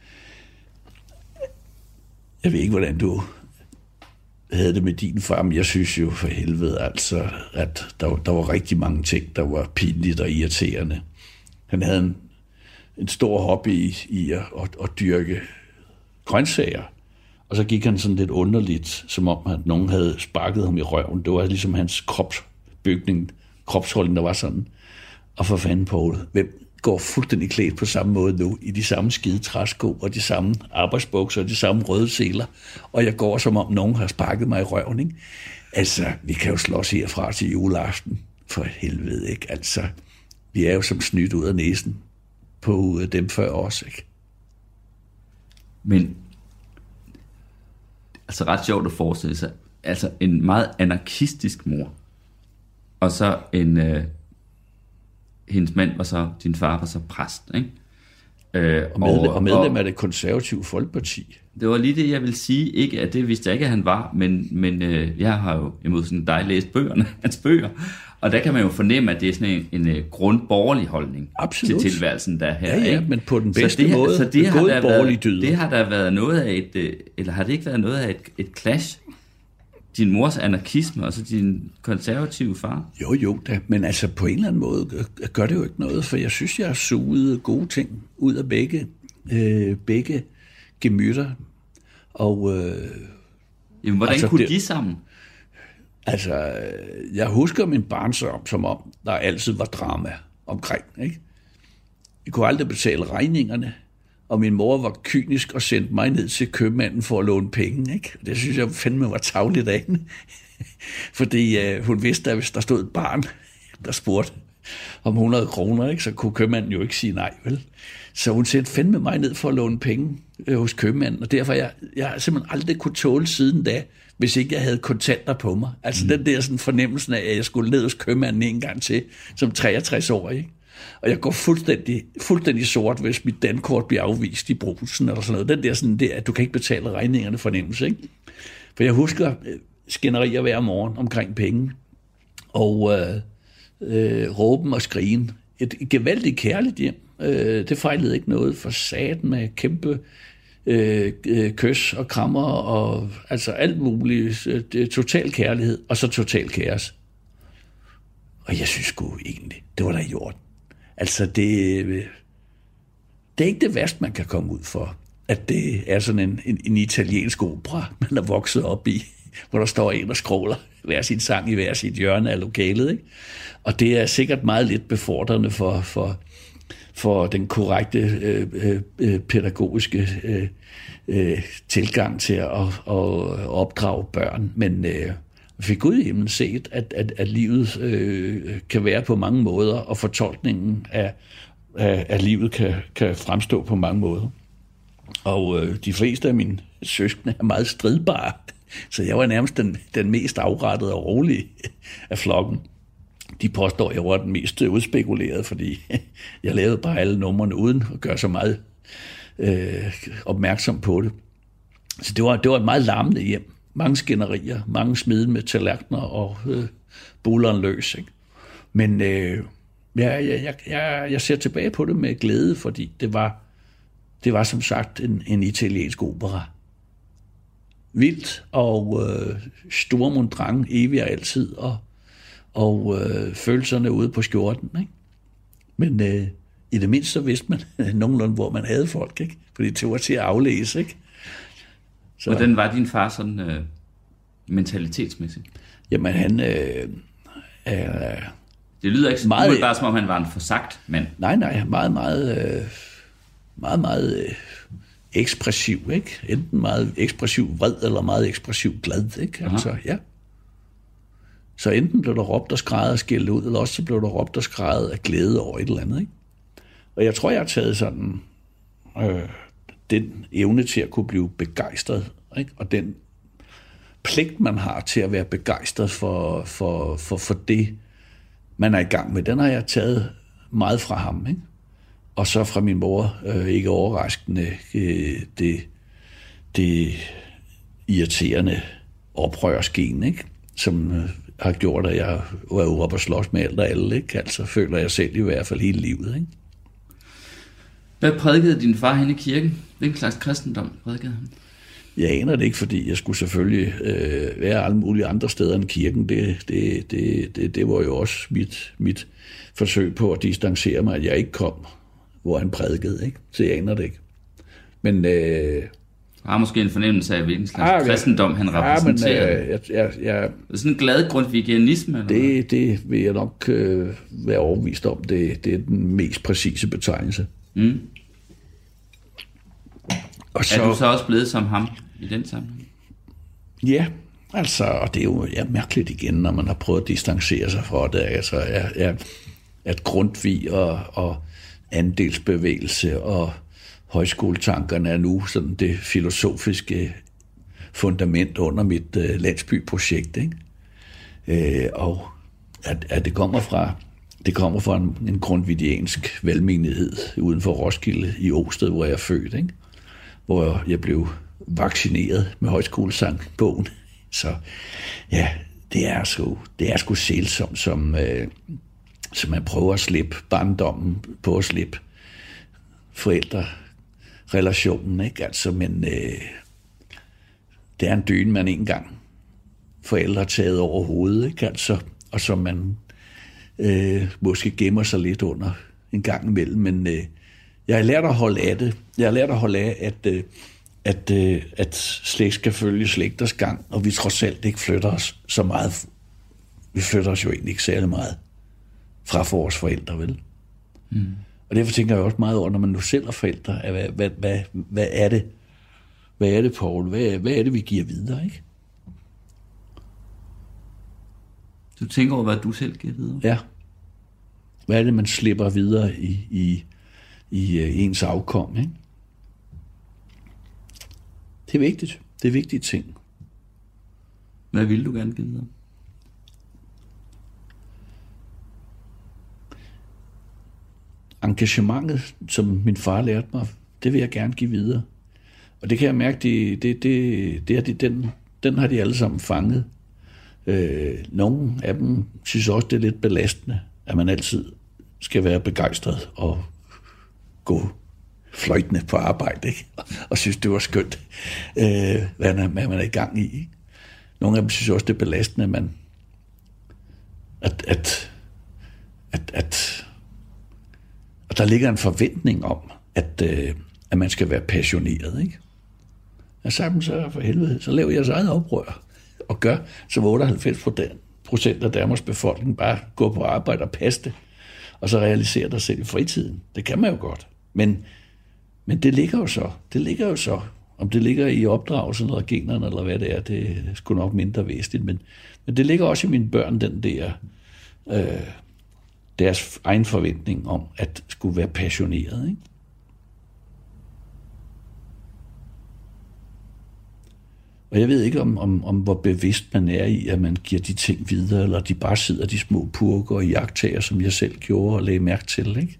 Jeg ved ikke, hvordan du havde det med din far, men jeg synes jo for helvede altså, at der var rigtig mange ting, der var pinligt og irriterende. Han havde en stor hobby i at dyrke grøntsager, og så gik han sådan lidt underligt, som om at nogen havde sparket ham i røven. Det var ligesom hans kropsholdning, der var sådan. Og for fanden, Poul, hvem går fuldstændig klædt på samme måde nu, i de samme skide træsko, og de samme arbejdsbukser, og de samme røde seler, og jeg går, som om nogen har sparket mig i røven, ikke? Altså, vi kan jo slås herfra til juleaften, for helvede, ikke? Altså, vi er jo som snydt ud af næsen på dem før os, ikke? Men, altså ret sjovt at forestille sig, altså en meget anarkistisk mor, og så hendes mand var så, din far var så præst, ikke? Og medlem af det konservative Folkeparti. Det var lige det, jeg vil sige. Ikke, at det vidste jeg ikke, at han var, men jeg har jo imod sådan dig læst hans bøger, og der kan man jo fornemme, at det er sådan en grundborgerlig holdning. Absolut. Til tilværelsen, der her. Ja, ikke? Men på den bedste måde. Så det har der været noget af eller har det ikke været noget af et clash? Din mors anarkisme, og så din konservative far? Jo da, men altså på en eller anden måde gør det jo ikke noget, for jeg synes, jeg har suget gode ting ud af begge gemytter. Og, jamen, hvordan altså, kunne de sammen? Altså, jeg husker min barndom, som om der altid var drama omkring, ikke? Jeg kunne aldrig betale regningerne, og min mor var kynisk og sendte mig ned til købmanden for at låne penge, ikke? Det synes jeg fandme var tarveligt af hende. Fordi hun vidste, at hvis der stod et barn, der spurgte om 100 kroner, ikke, så kunne købmanden jo ikke sige nej, vel? Så hun sendte fandme mig ned for at låne penge hos købmanden, og derfor jeg simpelthen aldrig kunne tåle siden da, hvis ikke jeg havde kontanter på mig. Altså den der sådan fornemmelsen af, at jeg skulle ned hos købmanden en gang til, som 63 år, ikke? Og jeg går fuldstændig sort, hvis mit dankort bliver afvist i Brugsen eller sådan noget. Den der sådan der, at du kan ikke betale regningerne fornemmelse, ikke? For jeg husker skænderier hver morgen omkring penge, og råben og skrigen. Et gevaldigt kærligt hjem. Det fejlede ikke noget for satan med kæmpe kys og krammer og altså alt muligt. Total kærlighed, og så total kaos. Og jeg synes sgu egentlig, det var da i orden. Altså det er ikke det værste, man kan komme ud for. At det er sådan en italiensk opera, man er vokset op i, hvor der står en og skråler hver sin sang i hver sit hjørne af lokalet, ikke? Og det er sikkert meget lidt befordrende for den korrekte pædagogiske tilgang til at opdrage børn. Men fik Gud i himlen set, at livet kan være på mange måder, og fortolkningen af livet kan fremstå på mange måder. Og de fleste af mine søskende er meget stridbare, så jeg var nærmest den mest afrettede og rolige af flokken. De påstår, at jeg var den mest udspekulerede, fordi jeg lavede bare alle numrene uden at gøre så meget opmærksom på det. Så det var et meget larmende hjem. Mange skænderier, mange smiden med tallerkener og bulleren løs. Ikke? Men jeg ser tilbage på det med glæde, fordi det var som sagt en italiensk opera. Vildt og Sturm und Drang, evig og altid, og følelserne ude på skjorten. Ikke? Men i det mindste så vidste man nogenlunde, hvor man havde folk, ikke? Fordi det var til at aflæse. Ikke? Så, hvordan var din far sådan mentalitetsmæssigt? Jamen han det lyder ikke meget, bare som om han var en forsagt mand. Nej, meget ekspressiv, ikke? Enten meget ekspressiv vred, eller meget ekspressiv glad, ikke? Altså, ja. Så enten blev der råbt og skrædet og skældt ud, eller også så blev der råbt og skrædet af glæde over et eller andet, ikke? Og jeg tror, jeg har taget sådan den evne til at kunne blive begejstret, ikke? Og den pligt, man har til at være begejstret for det, man er i gang med, den har jeg taget meget fra ham, ikke? Og så fra min mor, ikke overraskende, det irriterende oprørsgen, ikke? Som har gjort, at jeg var oppe og slås med alt og alle, ikke? Altså føler jeg selv i hvert fald hele livet, ikke? Hvad prædikede din far hen i kirken? Hvilken slags kristendom prædikede han? Jeg aner det ikke, fordi jeg skulle selvfølgelig være alle mulige andre steder end kirken. Det var jo også mit forsøg på at distancere mig, at jeg ikke kom, hvor han prædikede, ikke? Så jeg aner det ikke. Men har måske en fornemmelse af, hvilken slags kristendom han repræsenterede. Sådan en glad grundtvigianisme? Eller det vil jeg nok være overbevist om. Det er den mest præcise betegnelse. Mm. Og så, er du så også blevet som ham i den sammenhæng? Ja, altså, og det er jo mærkeligt igen, når man har prøvet at distancere sig fra det. Altså, at Grundtvig og andelsbevægelse og højskoletankerne er nu sådan det filosofiske fundament under mit landsbyprojekt, ikke? Og at det kommer fra en grundtvigiansk velmenighed uden for Roskilde i Osted, hvor jeg er født, ikke? Hvor jeg blev vaccineret med højskolesangbogen. Så ja, det er sgu sælsomt, som man prøver at slippe barndommen på at slippe forældrerelationen, ikke? Altså, men det er en dyne, man ikke engang forældre har taget over hovedet, ikke? Altså, og som man måske gemmer sig lidt under en gang imellem, men jeg har lært at holde af det. Jeg har lært at holde af, at slægt skal følge slægters gang, og vi trods alt ikke flytter os så meget. Vi flytter os jo egentlig ikke særlig meget fra vores forældre, vel? Mm. Og derfor tænker jeg også meget over, når man nu selv er forældre, hvad er det? Hvad er det, Poul? Hvad er det, vi giver videre, ikke? Du tænker over, hvad du selv giver videre? Ja. Hvad er det, man slipper videre i ens afkom, ikke? Det er vigtigt. Det er vigtige ting. Hvad vil du gerne give videre? engagementet, som min far lærte mig, det vil jeg gerne give videre. Og det kan jeg mærke, den har de alle sammen fanget. Nogle af dem synes også, det er lidt belastende, at man altid skal være begejstret og gå fløjtende på arbejde, ikke? Og synes, det var skønt, hvad man er i gang i. Ikke? Nogle af dem synes også, det er belastende, at der ligger en forventning om, at man skal være passioneret. Ikke? Jeg sagde dem så, for helvede, så laver jeg eget oprør og gør, som 98% af Danmarks befolkning bare går på arbejde og passe det, og så realiserer dig selv i fritiden. Det kan man jo godt. Men det ligger jo så. Om det ligger i opdragelsen eller generne, eller hvad det er, det er sgu nok mindre væsentligt. Men det ligger også i mine børn, den der deres egen forventning om at skulle være passioneret. Ikke? Og jeg ved ikke, om hvor bevidst man er i, at man giver de ting videre, eller de bare sidder de små purker og jagttager, som jeg selv gjorde og lagde mærke til. Ikke?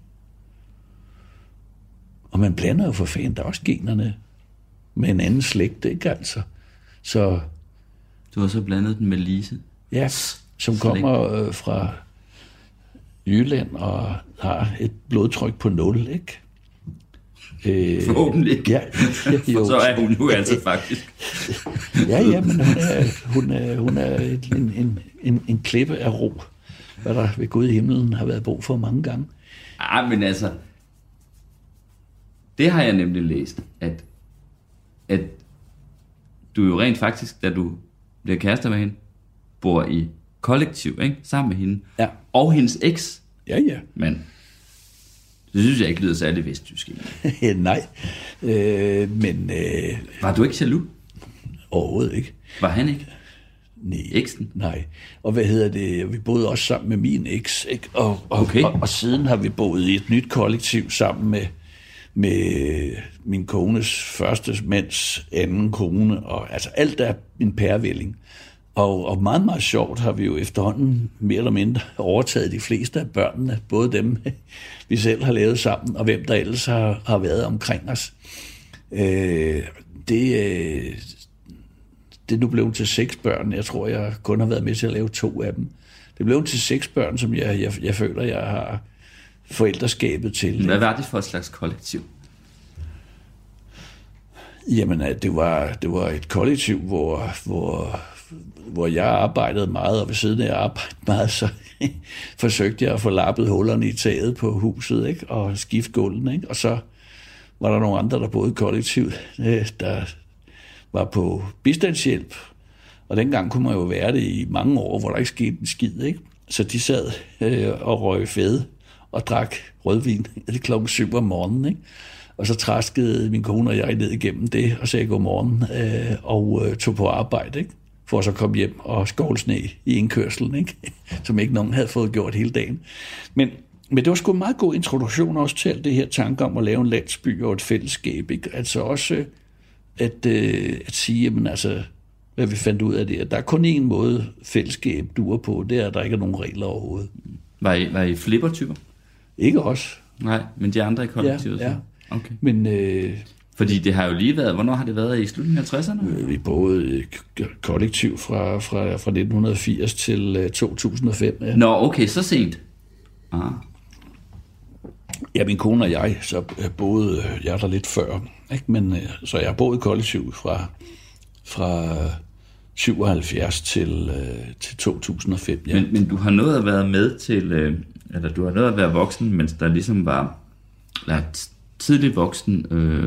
Og man blander jo for fanden, der er også generne med en anden slægt, ikke altså? Så du har så blandet den med Lise? Ja, som kommer fra Jylland og har et blodtryk på 0, ikke? Forhåbentlig. Ja, jo. Så er hun nu altså faktisk. Ja, men hun er en klippe af ro, hvad der ved Gud i himlen har været brug for mange gange. Men altså, det har jeg nemlig læst, at du jo rent faktisk, da du bliver kærester med hende, bor i kollektiv, ikke? Sammen med hende. Ja. Og hendes eks. Ja. Men det synes jeg ikke lyder særlig vestjysk. Nej. Men var du ikke jaloux? Overhovedet ikke. Var han ikke? Nej. Eksen? Nej. Og hvad hedder det? Vi boede også sammen med min eks, ikke? Og siden har vi boet i et nyt kollektiv sammen med min kones første mands anden kone, og altså alt er en pærevælling. Og meget, meget sjovt har vi jo efterhånden mere eller mindre overtaget de fleste af børnene, både dem, vi selv har lavet sammen, og hvem der ellers har været omkring os. Det er nu blevet til 6 børn. Jeg tror, jeg kun har været med til at lave 2 af dem. Det blev til 6 børn, som jeg føler, jeg har forældreskabet til. Hvad var det for et slags kollektiv? Jamen, det var et kollektiv, hvor jeg arbejdede meget, og ved siden af jeg arbejdede meget, så forsøgte jeg at få lappet hullerne i taget på huset, ikke? Og skifte gulvene, ikke? Og så var der nogle andre, der boede i kollektiv, der var på bistandshjælp, og dengang kunne man jo være det i mange år, hvor der ikke skete en skid, ikke? Så de sad og røg fede og drak rødvin klokken 7 om morgenen, ikke? Og så traskede min kone og jeg ned igennem det, og sagde godmorgen, og tog på arbejde, ikke? For at så komme hjem og skovlsne i indkørslen, ikke? Som ikke nogen havde fået gjort hele dagen. Men det var sgu en meget god introduktion også til alt det her tanke om at lave en landsby og et fællesskab, ikke? Altså også at sige, jamen altså, hvad vi fandt ud af det, at der er kun én måde fællesskab duer på, det er, at der ikke er nogen regler overhovedet. Var I flippertyper? Ikke os. Nej, men de andre i kollektivet? Ja. Okay. Men fordi det har jo lige været, hvornår har det været i slutningen af 60'erne? Vi boede kollektiv fra 1980 til 2005. Ja. Nå, okay, så sent. Ja, min kone og jeg, så boede jeg der lidt før, ikke? Men så jeg boede kollektiv fra 77 til 2005. Ja. Men du har nået at være med til, eller du har nået at være voksen, mens der ligesom var tidlig voksen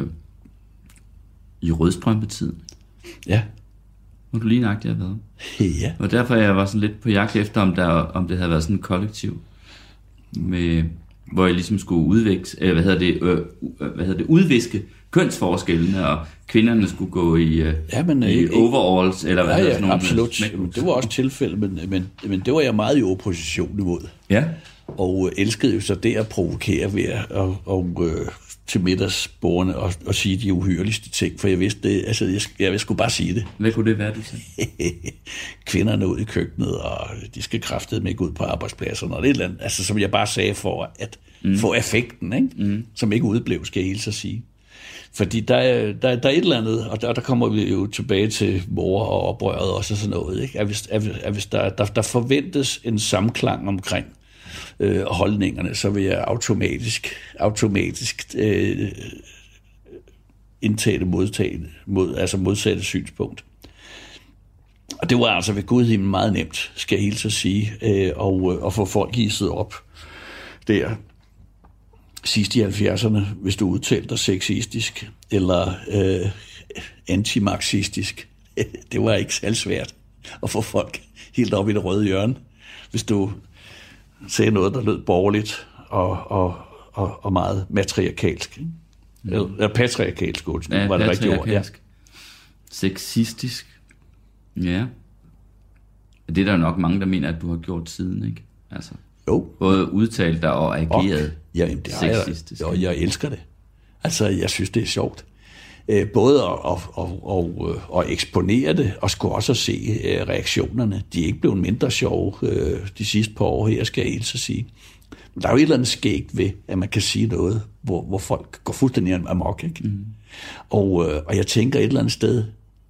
i rødstrømpetiden. Ja. Hvor du lige nøjagtigt har været. Ja. Og derfor jeg var sådan lidt på jagt efter, om det havde været sådan et kollektiv, med, hvor jeg ligesom skulle udviske kønsforskellene, og kvinderne skulle gå i overalls, eller hvad hedder sådan nogle. Absolut. Det var også tilfælde, men det var jeg meget i opposition imod. Ja. Og elskede jo så det at provokere ved at til middagsbordene og sige de uhyreligste ting, for jeg vidste det, altså jeg skulle bare sige det. Hvad kunne det være, du sagde? Kvinderne ud i køkkenet, og de skal kraftedeme ikke ud på arbejdspladserne, og det er et eller andet, altså som jeg bare sagde for at få effekten, ikke? Som ikke udblev, skal jeg hilse at sige. Fordi der er et eller andet, og der kommer vi jo tilbage til mor og oprøret også og sådan noget, ikke? At hvis der forventes en samklang omkring holdningerne, så vil jeg automatisk indtage det modsatte synspunkt. Og det var altså ved Gud himmel meget nemt, skal jeg hilse at sige, og få folk hisset op der sidst i 70'erne, hvis du udtalte dig sexistisk eller antimarxistisk. Det var ikke særlig svært at få folk helt op i det røde hjørne, hvis du sagde noget, der lød borgerligt og meget matriarkalsk. Eller patriarkalsk, var det rigtigt ord. Ja. Sexistisk. Ja. Det er der nok mange, der mener, at du har gjort siden, ikke? Altså, jo. Både udtalt dig og ageret sexistisk. Jeg elsker det. Altså, jeg synes, det er sjovt. Både at eksponere det, og skulle også se reaktionerne. De er ikke blevet mindre sjove de sidste par år her, skal jeg helt så sige. Men der er jo et eller andet skægt ved, at man kan sige noget, hvor folk går fuldstændig amok, ikke? Og jeg tænker et eller andet sted,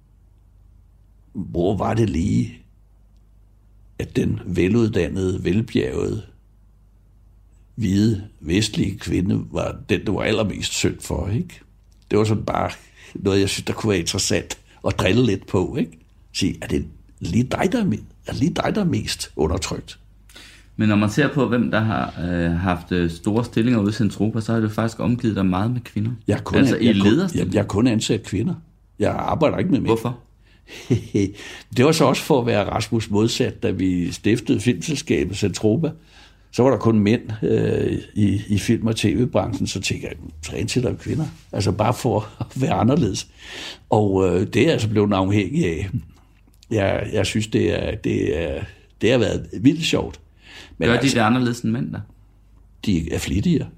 hvor var det lige, at den veluddannede, velbjergede, hvide, vestlige kvinde var den, der var allermest synd for, ikke? Det var sådan bare noget, jeg synes, der kunne være interessant at drille lidt på, ikke? Sige, er det lige dig, der er mest undertrykt? Men når man ser på, hvem der har haft store stillinger ude i Zentropa, så er det faktisk omgivet der meget med kvinder. Jeg har kun ansat kvinder. Jeg arbejder ikke med mænd. Hvorfor? Det var så også for at være Rasmus modsat, da vi stiftede filmselskabet Zentropa. Så var der kun mænd i film- og tv-branchen, så tænkte jeg, træn til der kvinder. Altså bare for at være anderledes. Og det er jeg altså blevet afhængig af. Jeg synes, det har været vildt sjovt. Men gør de det anderledes end mænd, der? De er flittigere.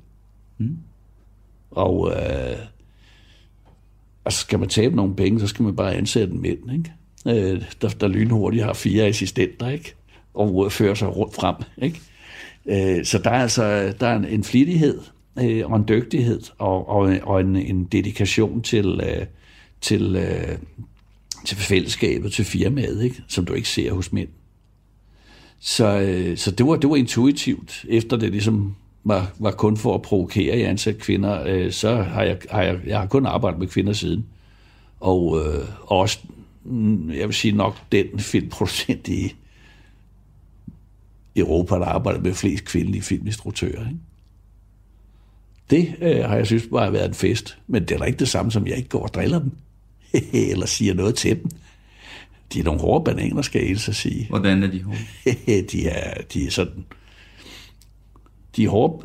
Og altså skal man tabe nogle penge, så skal man bare ansætte en mænd, ikke? Der lynhurtigt har 4 assistenter, ikke? Og fører sig rundt frem, ikke? Så der er en flittighed og en dygtighed og en dedikation til fællesskabet, til firmaet, ikke? Som du ikke ser hos mænd. Så det var intuitivt, efter det ligesom var kun for at provokere i ansat kvinder, så har jeg kun arbejdet med kvinder siden. Og også, jeg vil sige nok, den filmproducent i Europa, der arbejder med flest kvindelige filminstruktører. Ikke? Det har jeg synes bare har været en fest, men det er da ikke det samme, som jeg ikke går og driller dem, eller siger noget til dem. De er nogle hårde bananer, skal jeg så sige. Hvordan er de hårde? De er sådan... De er hårde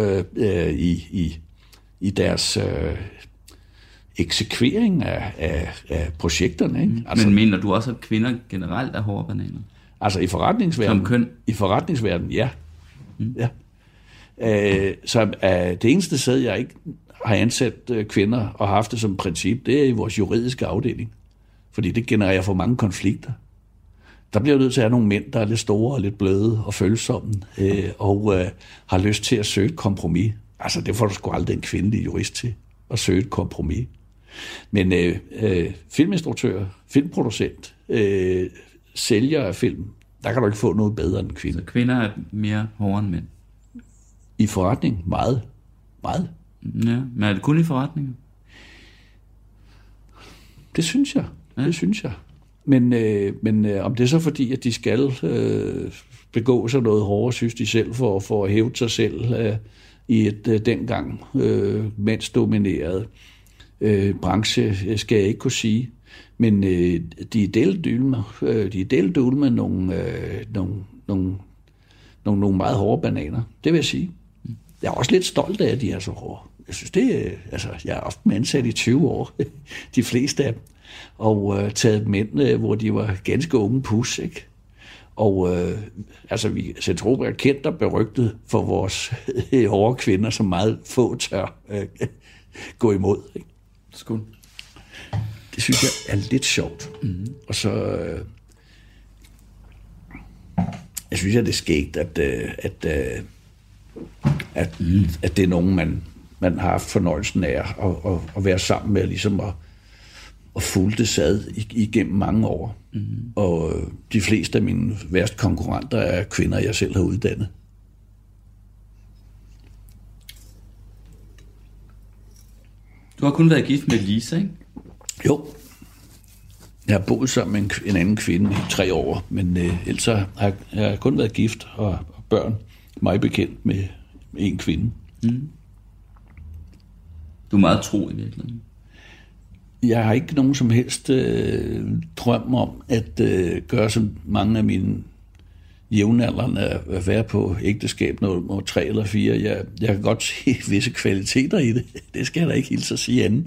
i deres eksekvering af projekterne. Ikke? Altså, men mener du også, at kvinder generelt er hårde bananer? Altså i forretningsverdenen? Som køn? I forretningsverdenen, ja. Ja. Så det eneste sted, jeg ikke har ansat kvinder og haft det som princip, det er i vores juridiske afdeling. Fordi det genererer for mange konflikter. Der bliver nødt til at have nogle mænd, der er lidt store og lidt bløde og følsomme, og har lyst til at søge et kompromis. Altså, det får du sgu aldrig en kvindelig jurist til, at søge et kompromis. Men filminstruktør, filmproducent, sælger af film, der kan du ikke få noget bedre end kvinder. Så kvinder er mere hårdere end mænd? I forretning? Meget. Meget. Ja, men er det kun i forretningen? Det synes jeg. Ja. Det synes jeg. Men om det er så fordi, at de skal begå sig noget hårdere, synes de selv, for at hæve sig selv i et dengang mandsdomineret branche, skal jeg ikke kunne sige. Men de er delt med nogle meget hårde bananer. Det vil jeg sige. Jeg er også lidt stolt af, at de er så hårde. Jeg synes, jeg har haft dem ansat i 20 år, de fleste af dem, og taget dem ind, hvor de var ganske unge pus, ikke? Og Zentropa er kendt og berygtet for vores hårde kvinder, som meget få gå imod. Ikke? Skål. Det synes jeg er lidt sjovt. Mm-hmm. Og så jeg synes, det er skægt, at det er nogen, man har haft fornøjelsen af at være sammen med, ligesom at fulgte det sad igennem mange år. Mm-hmm. Og de fleste af mine værste konkurrenter er kvinder, jeg selv har uddannet. Du har kun været gift med Lisa, ikke? Jo. Jeg har boet sammen med en anden kvinde i 3 år, men ellers har jeg kun været gift og børn, mig bekendt med en kvinde. Mm. Du er meget tro i virkeligheden. Jeg har ikke nogen som helst drøm om at gøre som mange af mine jævnaldrende at være på ægteskab nummer 3 eller 4. Jeg kan godt se visse kvaliteter i det. Det skal jeg da ikke hilse at sige andet.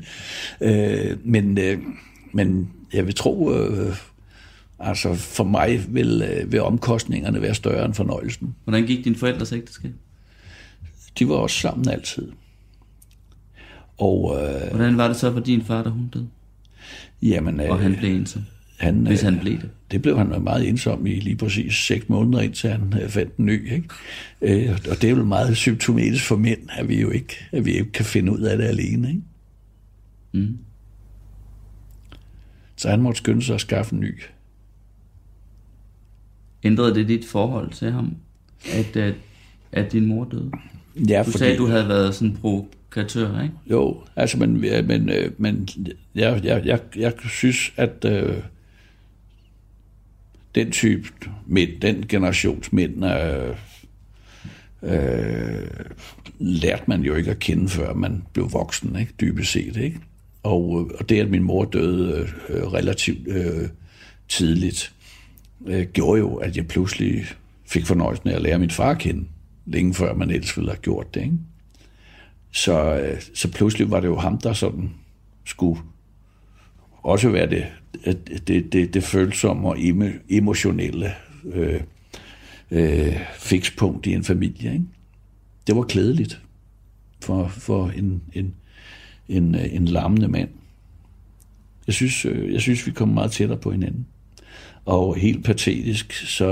Men jeg vil tro, altså for mig vil omkostningerne være større end fornøjelsen. Hvordan gik dine forældres ægteskab? De var også sammen altid. Og, hvordan var det så for din far, da hun døde? Jamen, og han blev ensom? Hvis han blev det? Det blev han meget ensom i lige præcis 6 måneder, indtil han fandt en ny. Ikke? Og det er jo meget symptomatisk for mænd, at vi ikke kan finde ud af det alene. Ikke? Mm. Så han måtte skynde sig at skaffe en ny. Ændrede det dit forhold til ham, at din mor døde? Ja, du sagde, at du havde været sådan provokatør, ikke? Jo, altså, men jeg synes, at den type mænd, den generations mænd, lærte man jo ikke at kende, før man blev voksen, ikke? Dybest set, ikke? Og det, at min mor døde relativt tidligt, gjorde jo, at jeg pludselig fik fornøjelsen af at lære min far at kende, længe før man ellers ville have gjort det, ikke? Så pludselig var det jo ham, der sådan skulle også være det følsomme og emotionelle fikspunkt i en familie, ikke? Det var klædeligt for en larmende mand. Jeg synes, vi kom meget tættere på hinanden. Og helt patetisk, så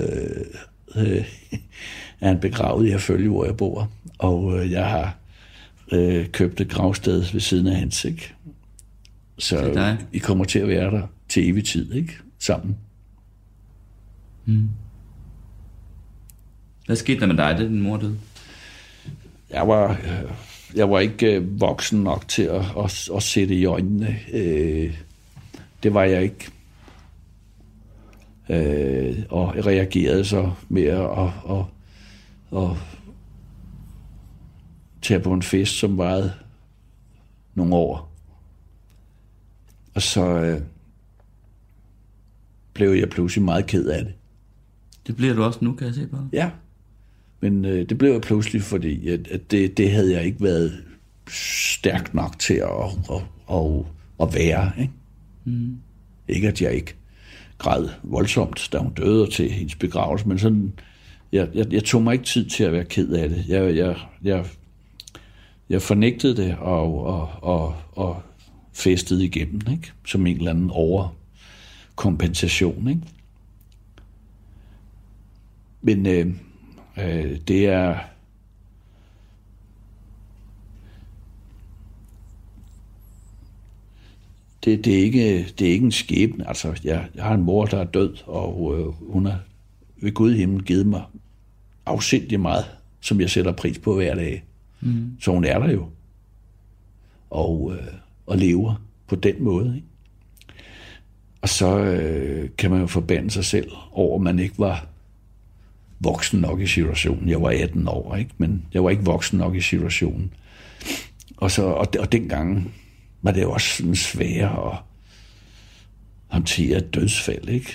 er han begravet i Herfølge, hvor jeg bor. Og jeg har købt et gravsted ved siden af hans, ikke? Så vi kommer til at være der til evig tid, ikke? Sammen. Mm. Hvad skete der med dig, da din mor døde? Jeg var ikke voksen nok til at sætte i øjnene. Det var jeg ikke. Og jeg reagerede så med at tage på en fest, som varede nogle år. Og så blev jeg pludselig meget ked af det. Det bliver du også nu, kan jeg se på. Ja, men det blev jeg pludselig, fordi at det havde jeg ikke været stærk nok til at være. Ikke? Mm. Ikke at jeg ikke græd voldsomt, da hun døde til hendes begravelse, men sådan, jeg tog mig ikke tid til at være ked af det. Jeg fornægtede det og festede igennem, ikke? Som en eller anden overkompensation, ikke? Men det er det er ikke en skæbne. Altså, jeg har en mor, der er død, og hun har ved Gud i himlen givet mig afsindigt meget, som jeg sætter pris på hver dag. Mm. Så hun er der jo. Og lever på den måde, ikke? Og så kan man jo forbande sig selv over, at man ikke var voksen nok i situationen. Jeg var 18 år, ikke? Men jeg var ikke voksen nok i situationen. Og dengang var det jo også sådan sværere at håndtere et dødsfald, ikke?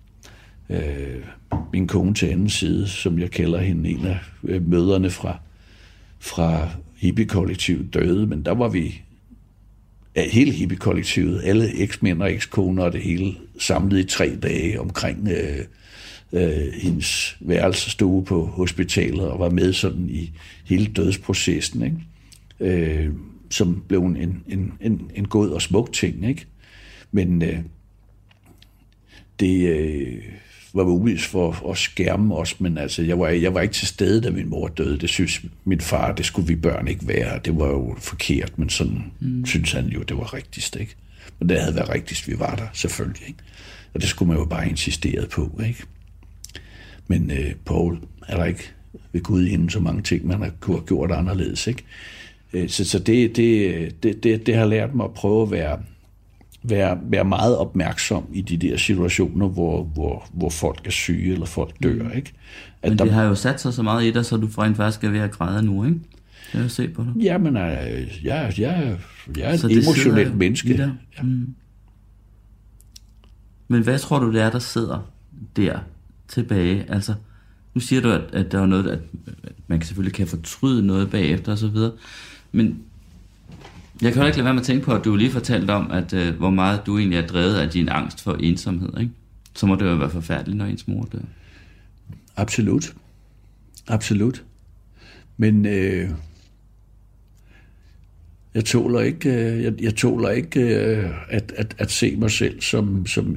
Min kone til anden side, som jeg kalder hende, en af mødrene fra hippie-kollektivet, døde, men der var vi hele hippie-kollektivet, alle eksmænd og ekskoner og det hele samlet i 3 dage omkring hendes værelsestue på hospitalet og var med sådan i hele dødsprocessen, ikke? som blev en god og smuk ting, ikke? Men det var muligt for at skærme os, men altså, jeg var ikke til stede, da min mor døde. Det synes min far, det skulle vi børn ikke være. Det var jo forkert, men sådan synes han jo, det var rigtigst, ikke? Men det havde været rigtigst, vi var der, selvfølgelig, ikke? Og det skulle man jo bare insistere på, ikke? Men Poul er der ikke ved Gud inden så mange ting, man har gjort anderledes, ikke? Så det har lært mig at prøve at være meget opmærksom i de der situationer, hvor folk er syge eller folk dør, ikke? Men det har jo sat sig så meget i dig, så du rent faktisk er ved at græde nu, ikke? Det jeg se på dig. Jamen, jeg er et emotionelt menneske. Ja. Men hvad tror du, det er, der sidder der tilbage? Altså, nu siger du, at der er noget, at man selvfølgelig kan fortryde noget bagefter og så videre, men jeg kan jo ikke lade være med at tænke på, at du lige fortalte om, at hvor meget du egentlig er drevet af din angst for ensomhed, ikke? Så må det jo være forfærdeligt, når ens mor dør. Absolut. Absolut. Men jeg tåler ikke at se mig selv som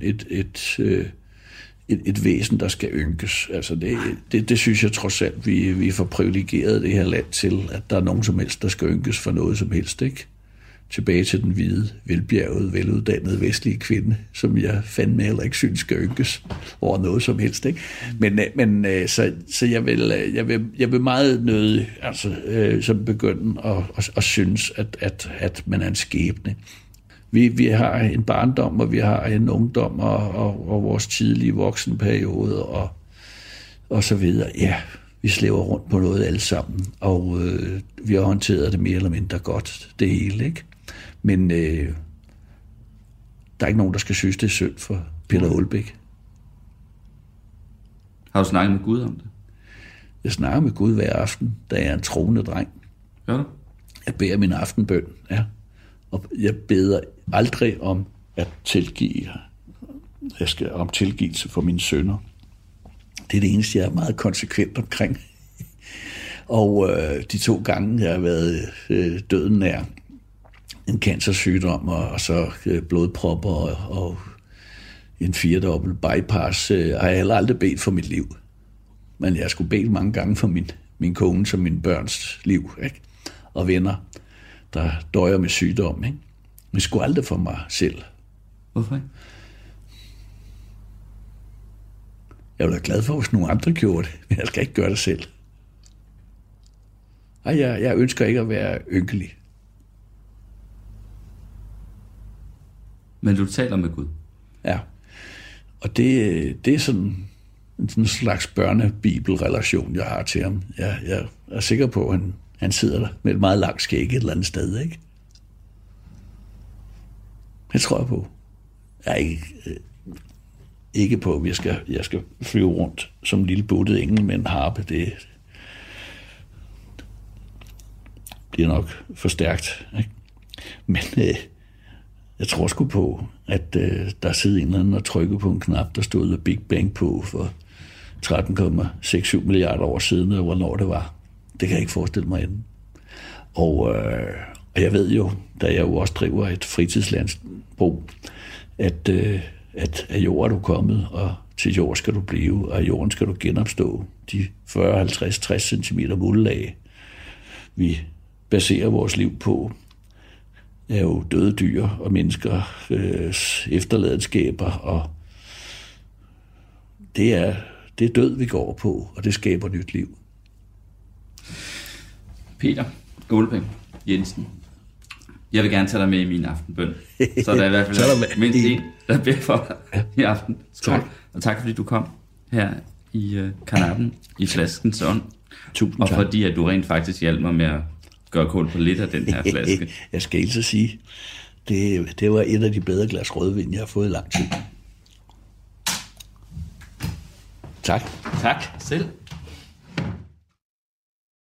et væsen, der skal ynkes. Altså det synes jeg trods alt, vi er for privilegeret det her land til, at der er nogen som helst, der skal ynkes for noget som helst, ikke? Tilbage til den hvide, velbjergede, veluddannede vestlige kvinde, som jeg fandme heller ikke synes skal ynkes over noget som helst, ikke? Men så jeg vil meget nødig, altså som begynde at synes, at man er en skæbne. Vi har en barndom, og vi har en ungdom, og vores tidlige voksenperiode, og så videre. Ja, vi slæver rundt på noget alle sammen, og vi har håndteret det mere eller mindre godt, det hele, ikke? Men der er ikke nogen, der skal synes, det er synd for Peter Aalbæk. Har du snakket med Gud om det? Jeg snakker med Gud hver aften, da jeg er en troende dreng. Ja. Jeg beder min aftenbøn, ja. Og jeg beder aldrig om at tilgive. Jeg skal om tilgivelse for mine synder. Det er det eneste, jeg er meget konsekvent omkring. Og de 2 gange, jeg har været døden nær, en cancersygdom, og så blodpropper og en 4-dobbelt bypass, har jeg heller aldrig bedt for mit liv. Men jeg skulle bede mange gange for min kone som min børns liv, ikke? Og venner, der døjer med sygdom, ikke? Men jeg skulle aldrig for mig selv. Hvorfor ikke? Jeg ville være glad for, hvis nogle andre gjorde det, men jeg skal ikke gøre det selv. Ej, jeg ønsker ikke at være ynkelig. Men du taler med Gud? Ja, og det er sådan en slags børnebibelrelation, jeg har til ham. Jeg er sikker på, at han sidder der med et meget langt skæg et eller andet sted, ikke? Det tror jeg på. Jeg er ikke på, at jeg skal flyve rundt som en lille buttet engel med en harpe. Det bliver nok for stærkt, ikke? Men jeg tror sgu på, at der sidder en eller anden og trykker på en knap, der stod Big Bang på for 13,67 milliarder år siden, og hvornår det var. Det kan jeg ikke forestille mig inden. Og jeg ved jo, da jeg jo også driver et fritidslandsbrug, at af jord er du kommet, og til jord skal du blive, og af jorden skal du genopstå. De 40, 50, 60 centimeter muldelag, vi baserer vores liv på, er jo døde dyr og mennesker efterladenskaber, og det er død, vi går på, og det skaber nyt liv. Peter Aalbæk Jensen, jeg vil gerne tage dig med i min aftenbøn. Så der er i hvert fald mindst en, der beder for dig i aften. Skål. Tak. Og tak fordi du kom her i Karnappen i flaskens ånd. Tusind og tak. Fordi at du rent faktisk hjalp mig med at gøre kål på lidt af den her flaske. Jeg skal ikke så sige, det var et af de bedre glas rødvin, jeg har fået i lang tid. Tak. Tak selv.